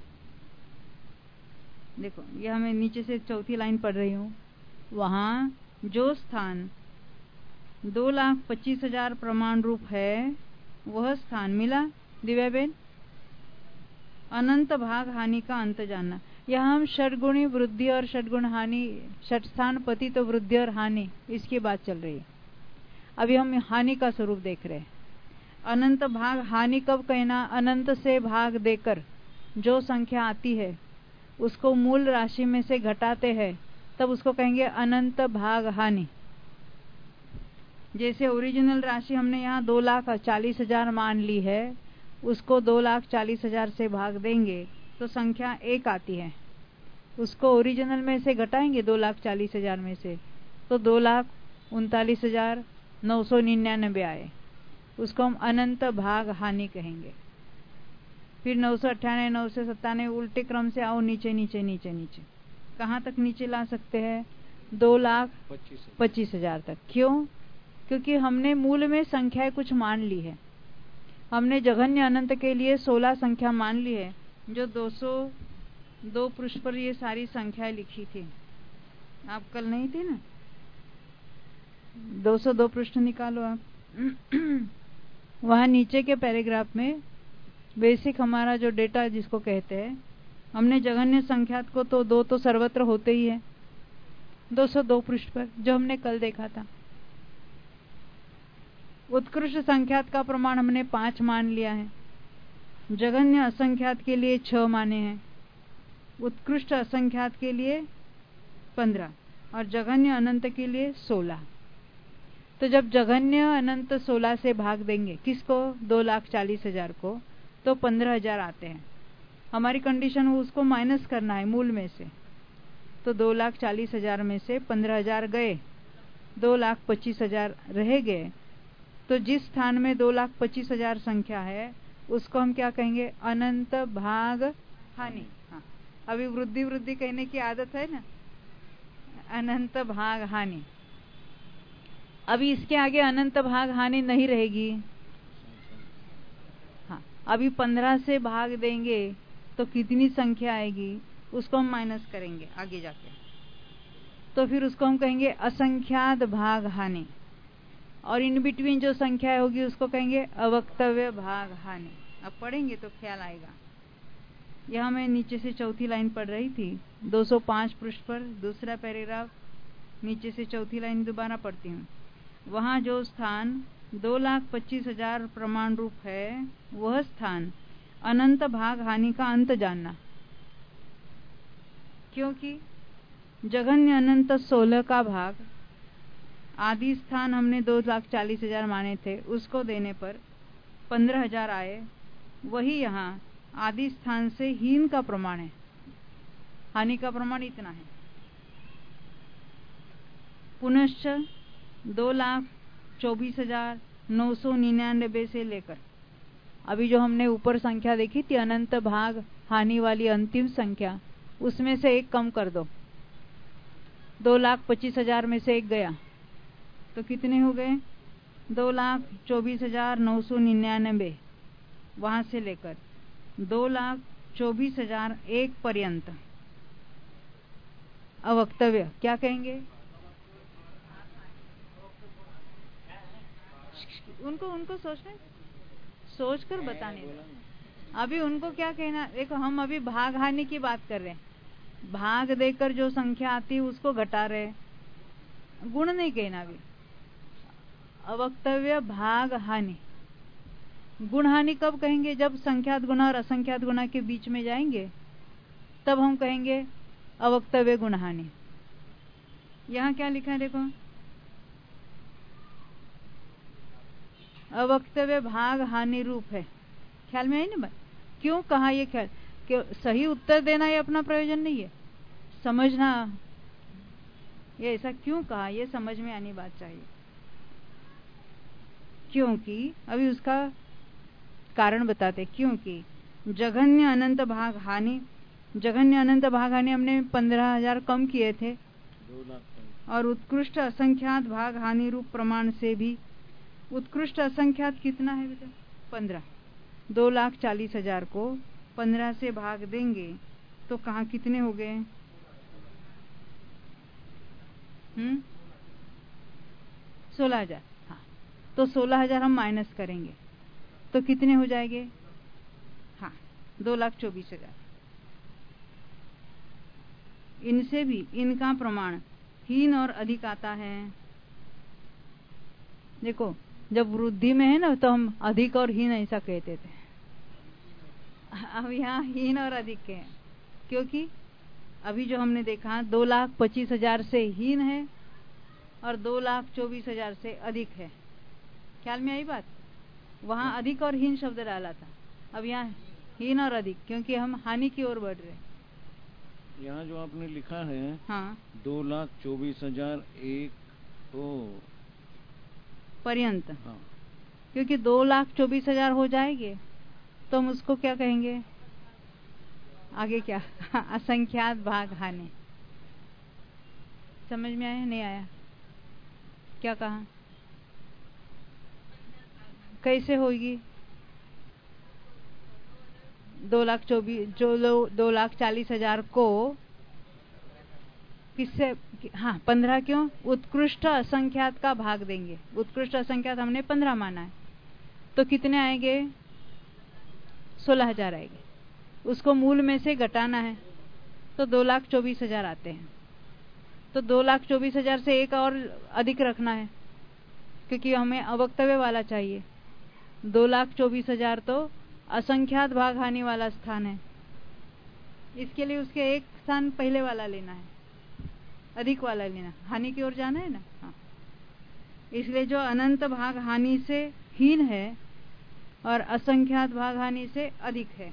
देखो ये हमें नीचे से चौथी लाइन पढ़ रही हूँ। वहां जो स्थान दो लाख पच्चीस हजार प्रमाण रूप है, वह स्थान मिला दिव्या बेन। अनंत भाग हानि का अंत जानना। यहाँ हम षटगुणी वृद्धि और षटगुण हानि, षट स्थान पतित तो वृद्धि और हानि, इसकी बात चल रही है। अभी हम हानि का स्वरूप देख रहे हैं। अनंत भाग हानि कब कहना? अनंत से भाग देकर जो संख्या आती है उसको मूल राशि में से घटाते हैं, तब उसको कहेंगे अनंत भाग हानि। जैसे ओरिजिनल राशि हमने यहाँ दो लाख चालीस हजार मान ली है, उसको दो लाख चालीस हजार से भाग देंगे तो संख्या एक आती है, उसको ओरिजिनल में से घटाएंगे दो लाख चालीस हजार में से, तो दो लाख उनतालीस हजार नौ सौ निन्यानबे आए, उसको हम अनंत भाग हानि कहेंगे। फिर नौ सौ अट्ठानवे, नौ सौ सत्तानवे, उल्टे क्रम से आओ नीचे नीचे नीचे नीचे। कहाँ तक नीचे ला सकते हैं? दो लाख पच्चीस हजार तक। क्यों? क्योंकि हमने मूल में संख्याएं कुछ मान ली है। हमने जघन्य अनंत के लिए सोलह संख्या मान ली है, जो दो सौ दो पृष्ठ पर ये सारी संख्याएं लिखी थी। आप कल नहीं थे ना? दो सौ दो पृष्ठ निकालो आप। वहां नीचे के पैराग्राफ में बेसिक हमारा जो डेटा जिसको कहते हैं, हमने जघन्य संख्यात को तो दो तो सर्वत्र होते ही है, दो सौ दो पृष्ठ पर जो हमने कल देखा था। उत्कृष्ट संख्यात का प्रमाण हमने पांच मान लिया है, जघन्य असंख्यात के लिए छह माने हैं, उत्कृष्ट असंख्यात के लिए पंद्रह और जघन्य अनंत के लिए सोलह। तो जब जघन्य अनंत सोलह से भाग देंगे किसको? दो लाख चालीस हजार को, तो पंद्रह हजार आते हैं। हमारी कंडीशन उसको माइनस करना है मूल में से, तो दो लाख चालीस हजार में से पंद्रह हजार गए, दो लाख पच्चीस हजार रह गए। तो जिस स्थान में दो लाख पच्चीस हजार संख्या है उसको हम क्या कहेंगे? अनंत भाग हानि। हाँ, अभी वृद्धि वृद्धि कहने की आदत है ना, अनंत भाग हानि। अभी इसके आगे अनंत भाग हानि नहीं रहेगी। हाँ, अभी पंद्रह से भाग देंगे तो कितनी संख्या आएगी? उसको हम माइनस करेंगे आगे जाके, तो फिर उसको हम कहेंगे असंख्यात भाग हानि, और इन बिटवीन जो संख्या होगी उसको कहेंगे अवक्तव्य भाग हानि। अब पढ़ेंगे तो ख्याल आएगा। यहाँ मैं नीचे से चौथी लाइन पढ़ रही थी, दो सौ पाँच पृष्ठ पर दूसरा पैराग्राफ, नीचे से चौथी लाइन दोबारा पढ़ती हूँ। वहाँ जो स्थान दो लाख पच्चीस हजार प्रमाण रूप है, वह स्थान अनंत भाग हानि का अंत जानना, क्योंकि जघन्य अनंत सोलह का भाग आदि स्थान हमने दो लाख चालीस हजार माने थे, उसको देने पर पंद्रह हजार आए। वही यहाँ आदि स्थान से हीन का प्रमाण है, हानि का प्रमाण इतना है। पुनश्च दो लाख चौबीस हजार नौ सौ निन्यानबे से लेकर, अभी जो हमने ऊपर संख्या देखी थी अनंत भाग हानि वाली अंतिम संख्या, उसमें से एक कम कर दो। दो लाख पच्चीस हजार में से एक गया तो कितने हो गए? दो लाख चौबीस हजार नौ सौ निन्यानबे, वहां से लेकर दो लाख चौबीस हजार एक पर्यंत अवक्तव्य क्या कहेंगे? उनको उनको सोचने सोच कर बताने दो। अभी उनको क्या कहना, देखो हम अभी भाग हानि की बात कर रहे हैं, भाग देकर जो संख्या आती है उसको घटा रहे, गुण नहीं कहना। अभी अवक्तव्य भाग हानि, गुण हानि कब कहेंगे? जब संख्यात गुना और असंख्यात गुना के बीच में जाएंगे तब हम कहेंगे अवक्तव्य गुण हानि। यहां क्या लिखा है देखो, अवक्तव्य भाग हानि रूप है। ख्याल में आई ना बात? क्यों कहा ये ख्याल? क्यों सही उत्तर देना ये अपना प्रयोजन नहीं है, समझना ये ऐसा क्यों कहा, ये समझ में आनी बात चाहिए। क्योंकि अभी उसका कारण बताते, क्योंकि जघन्य अनंत भाग हानि, जघन्य अनंत भाग हानि हमने पंद्रह हजार कम किए थे, और उत्कृष्ट असंख्यात भाग हानि रूप प्रमाण से भी, उत्कृष्ट असंख्यात कितना है बेटा? पंद्रह। दो लाख चालीस हजार को पंद्रह से भाग देंगे तो कहाँ कितने हो गए? हम्म सोलह हजार। हाँ, तो सोलह हजार हम माइनस करेंगे तो कितने हो जाएंगे? हाँ, दो लाख चौबीस हजार। इनसे भी इनका प्रमाण हीन और अधिक आता है। देखो जब वृद्धि में है ना तो हम अधिक और हीन ऐसा कहते थे, अब यहाँ हीन और अधिक के हैं, क्योंकि अभी जो हमने देखा दो लाख पच्चीस हजार से हीन है और दो लाख चौबीस हजार से अधिक है। ख्याल में आई बात? वहां अधिक और हीन शब्द डाला था, अब यहाँ हीन और अधिक, क्योंकि हम हानि की ओर बढ़ रहे हैं। यहाँ जो आपने लिखा है हाँ, दो लाख चौबीस हजार एक तो पर्यंत, हाँ, क्योंकि दो लाख चौबीस हजार हो जाएंगे तो हम उसको क्या कहेंगे? आगे क्या? असंख्यात भाग हानि। समझ में आया नहीं आया? क्या कहा? कैसे होगी? दो लाख चौबीस जो लोग दो लाख चालीस हजार को किससे, हाँ पंद्रह, क्यों? उत्कृष्ट असंख्यात का भाग देंगे। उत्कृष्ट असंख्यात हमने पंद्रह माना है, तो कितने आएंगे? सोलह हजार आएंगे। उसको मूल में से घटाना है तो दो लाख चौबीस हजार आते हैं। तो दो लाख चौबीस हजार से एक और अधिक रखना है, क्योंकि हमें अवक्तव्य वाला चाहिए। दो लाख चौबीस हजार तो असंख्यात भाग हानि वाला स्थान है, इसके लिए उसके एक स्थान पहले वाला लेना है, अधिक वाला लेना, हानि की ओर जाना है ना। हाँ, इसलिए जो अनंत भाग हानि से हीन है और असंख्यात भाग हानि से अधिक है,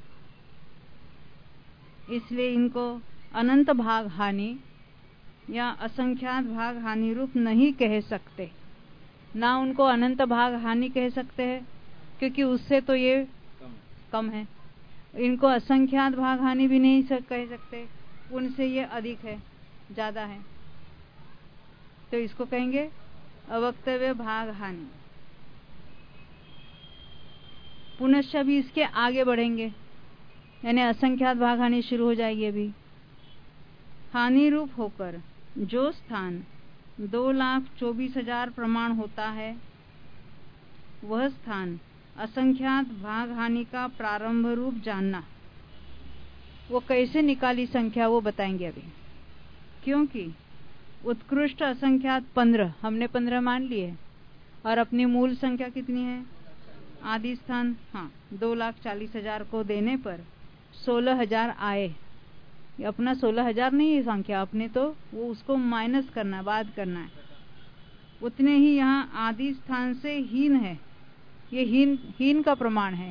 इसलिए इनको अनंत भाग हानि या असंख्यात भाग हानि रूप नहीं कह सकते। ना उनको अनंत भाग हानि कह सकते हैं, क्योंकि उससे तो ये कम, कम है। इनको असंख्यात भाग हानि भी नहीं कह सकते, उनसे ये अधिक है, ज्यादा है, तो इसको कहेंगे अवक्तव्य भाग हानि। पुनश्च भी इसके आगे बढ़ेंगे, यानी असंख्यात भाग हानि शुरू हो जाएगी। अभी हानि रूप होकर जो स्थान दो लाख चौबीस हजार प्रमाण होता है वह स्थान असंख्यात भाग हानि का प्रारंभ रूप जानना। वो कैसे निकाली संख्या वो बताएंगे अभी। क्योंकि उत्कृष्ट असंख्यात पंद्रह, हमने पंद्रह मान लिए और अपनी मूल संख्या कितनी है आदि स्थान, हाँ दो लाख चालीस हजार को देने पर सोलह हजार आए। ये अपना सोलह हजार नहीं है संख्या, अपने तो वो उसको माइनस करना है, बाद करना है। उतने ही यहाँ आदि स्थान से हीन है, ये हीन हीन का प्रमाण है।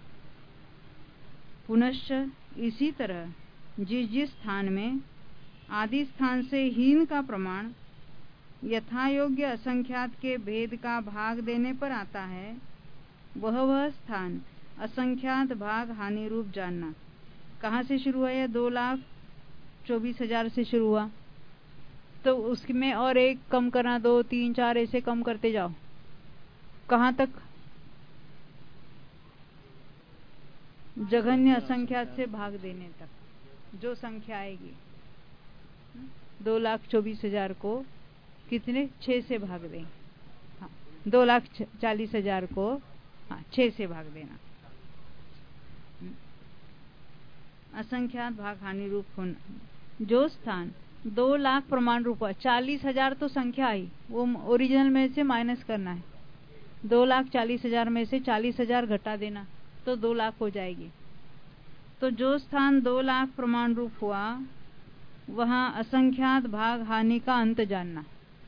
पुनश्च इसी तरह जिस जिस स्थान में आदि स्थान से हीन का प्रमाण यथायोग्य असंख्यात के भेद का भाग देने पर आता है वह वह स्थान असंख्यात भाग हानि रूप जानना। कहाँ से शुरू हुआ? यह दो लाख चौबीस हजार से शुरू हुआ, तो उसमें और एक कम करना, दो तीन चार ऐसे कम करते जाओ। कहाँ तक? जघन्य असंख्यात से भाग देने तक जो संख्या आएगी। दो लाख चौबीस हजार को कितने छह से भाग दें, हाँ दो लाख चालीस हजार को हाँ छह से भाग देना। असंख्यात भाग हानि रूप होना। जो स्थान दो लाख प्रमाण रूप हुआ, चालीस हजार तो संख्या आई, वो ओरिजिनल में से माइनस करना है। दो लाख चालीस हजार में से चालीस हजार घटा देना तो दो लाख हो जाएगी। तो जो स्थान दो लाख प्रमाण रूप हुआ वहां असंख्यात भाग हानि का अंत जानना।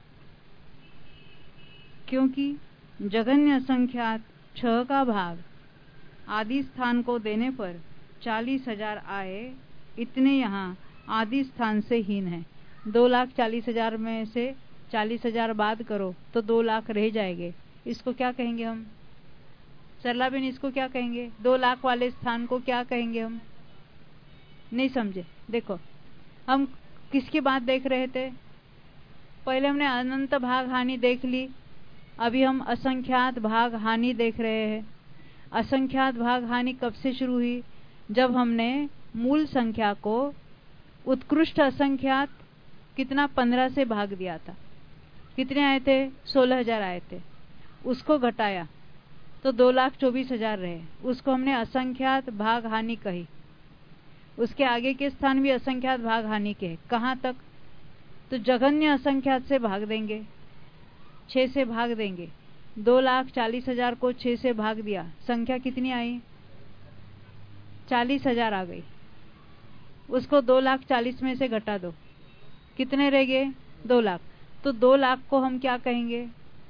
क्योंकि जघन्य असंख्यात छह का भाग आदि स्थान को देने पर चालीस हजार आए, इतने यहाँ आदि स्थान से हीन है। दो लाख चालीस हजार में से चालीस हजार बाद करो तो दो लाख रह जाएंगे। इसको क्या कहेंगे हम? सरला बेन इसको क्या कहेंगे? दो लाख वाले स्थान को क्या कहेंगे हम? नहीं समझे? देखो हम किसकी बात देख रहे थे? पहले हमने अनंत भाग हानि देख ली, अभी हम असंख्यात भाग हानि देख रहे हैं। असंख्यात भाग हानि कब से शुरू हुई? जब हमने मूल संख्या को उत्कृष्ट असंख्यात कितना पंद्रह से भाग दिया था। कितने आए थे? सोलह हजार आए थे। उसको घटाया तो दो लाख चौबीस हजार रहे, उसको हमने असंख्यात भाग हानि कही। उसके आगे के स्थान भी असंख्यात भाग हानि के। कहाँ तक? तो जघन्य असंख्यात से भाग देंगे, छह से भाग देंगे। दो लाख चालीस हजार को छह से भाग दिया, संख्या कितनी आई? चालीस हजार आ गई। उसको दो लाख चालीस में से घटा दो, कितने रह गए? दो लाख। तो दो लाख को हम क्या कहेंगे?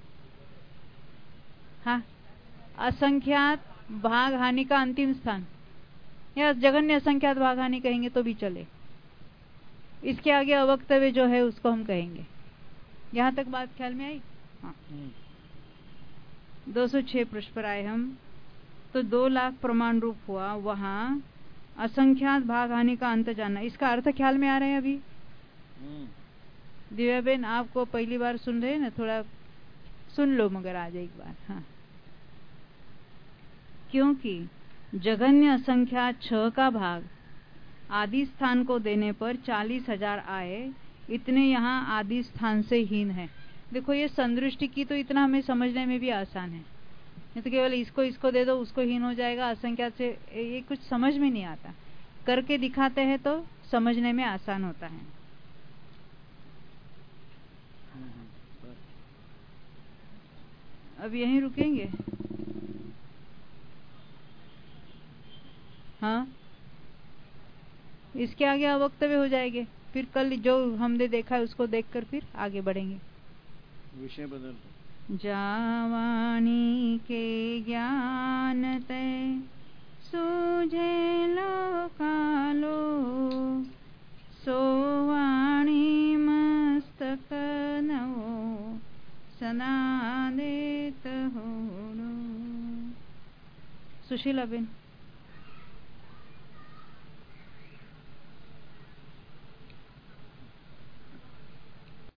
हाँ असंख्यात भाग हानि का अंतिम स्थान, या जघन्य असंख्यात भाग हानि कहेंगे तो भी चले। इसके आगे अवक्तव्य जो है उसको हम कहेंगे। यहाँ तक बात ख्याल में आई? हाँ। दो सौ छह पृष्ठ पर आए हम। तो दो लाख प्रमाण रूप हुआ, वहां असंख्यात भाग हानि का अंत जानना। इसका अर्थ ख्याल में आ रहे हैं अभी? दिव्या बेन आपको पहली बार सुन रहे हैं ना, थोड़ा सुन लो मगर आज एक बार। हाँ, क्योंकि जघन्य असंख्यात छह का भाग आदि स्थान को देने पर चालीस हजार आए, इतने यहाँ आदि स्थान से हीन है। देखो ये संदृष्टि की तो इतना हमें समझने में भी आसान है, नहीं तो केवल इसको इसको दे दो उसको हीन हो जाएगा असंख्यात से, ये कुछ समझ में नहीं आता। करके दिखाते हैं तो समझने में आसान होता है। अब यहीं रुकेंगे। हाँ, इसके आगे अवक्तव्य हो जाएंगे, फिर कल जो हमने देखा है उसको देखकर फिर आगे बढ़ेंगे। विषय बदल जावानी के ज्ञान ते सूझे लोकालो, सोवाणी मस्तक नवो सनादेत होनो। सुशीला बेन।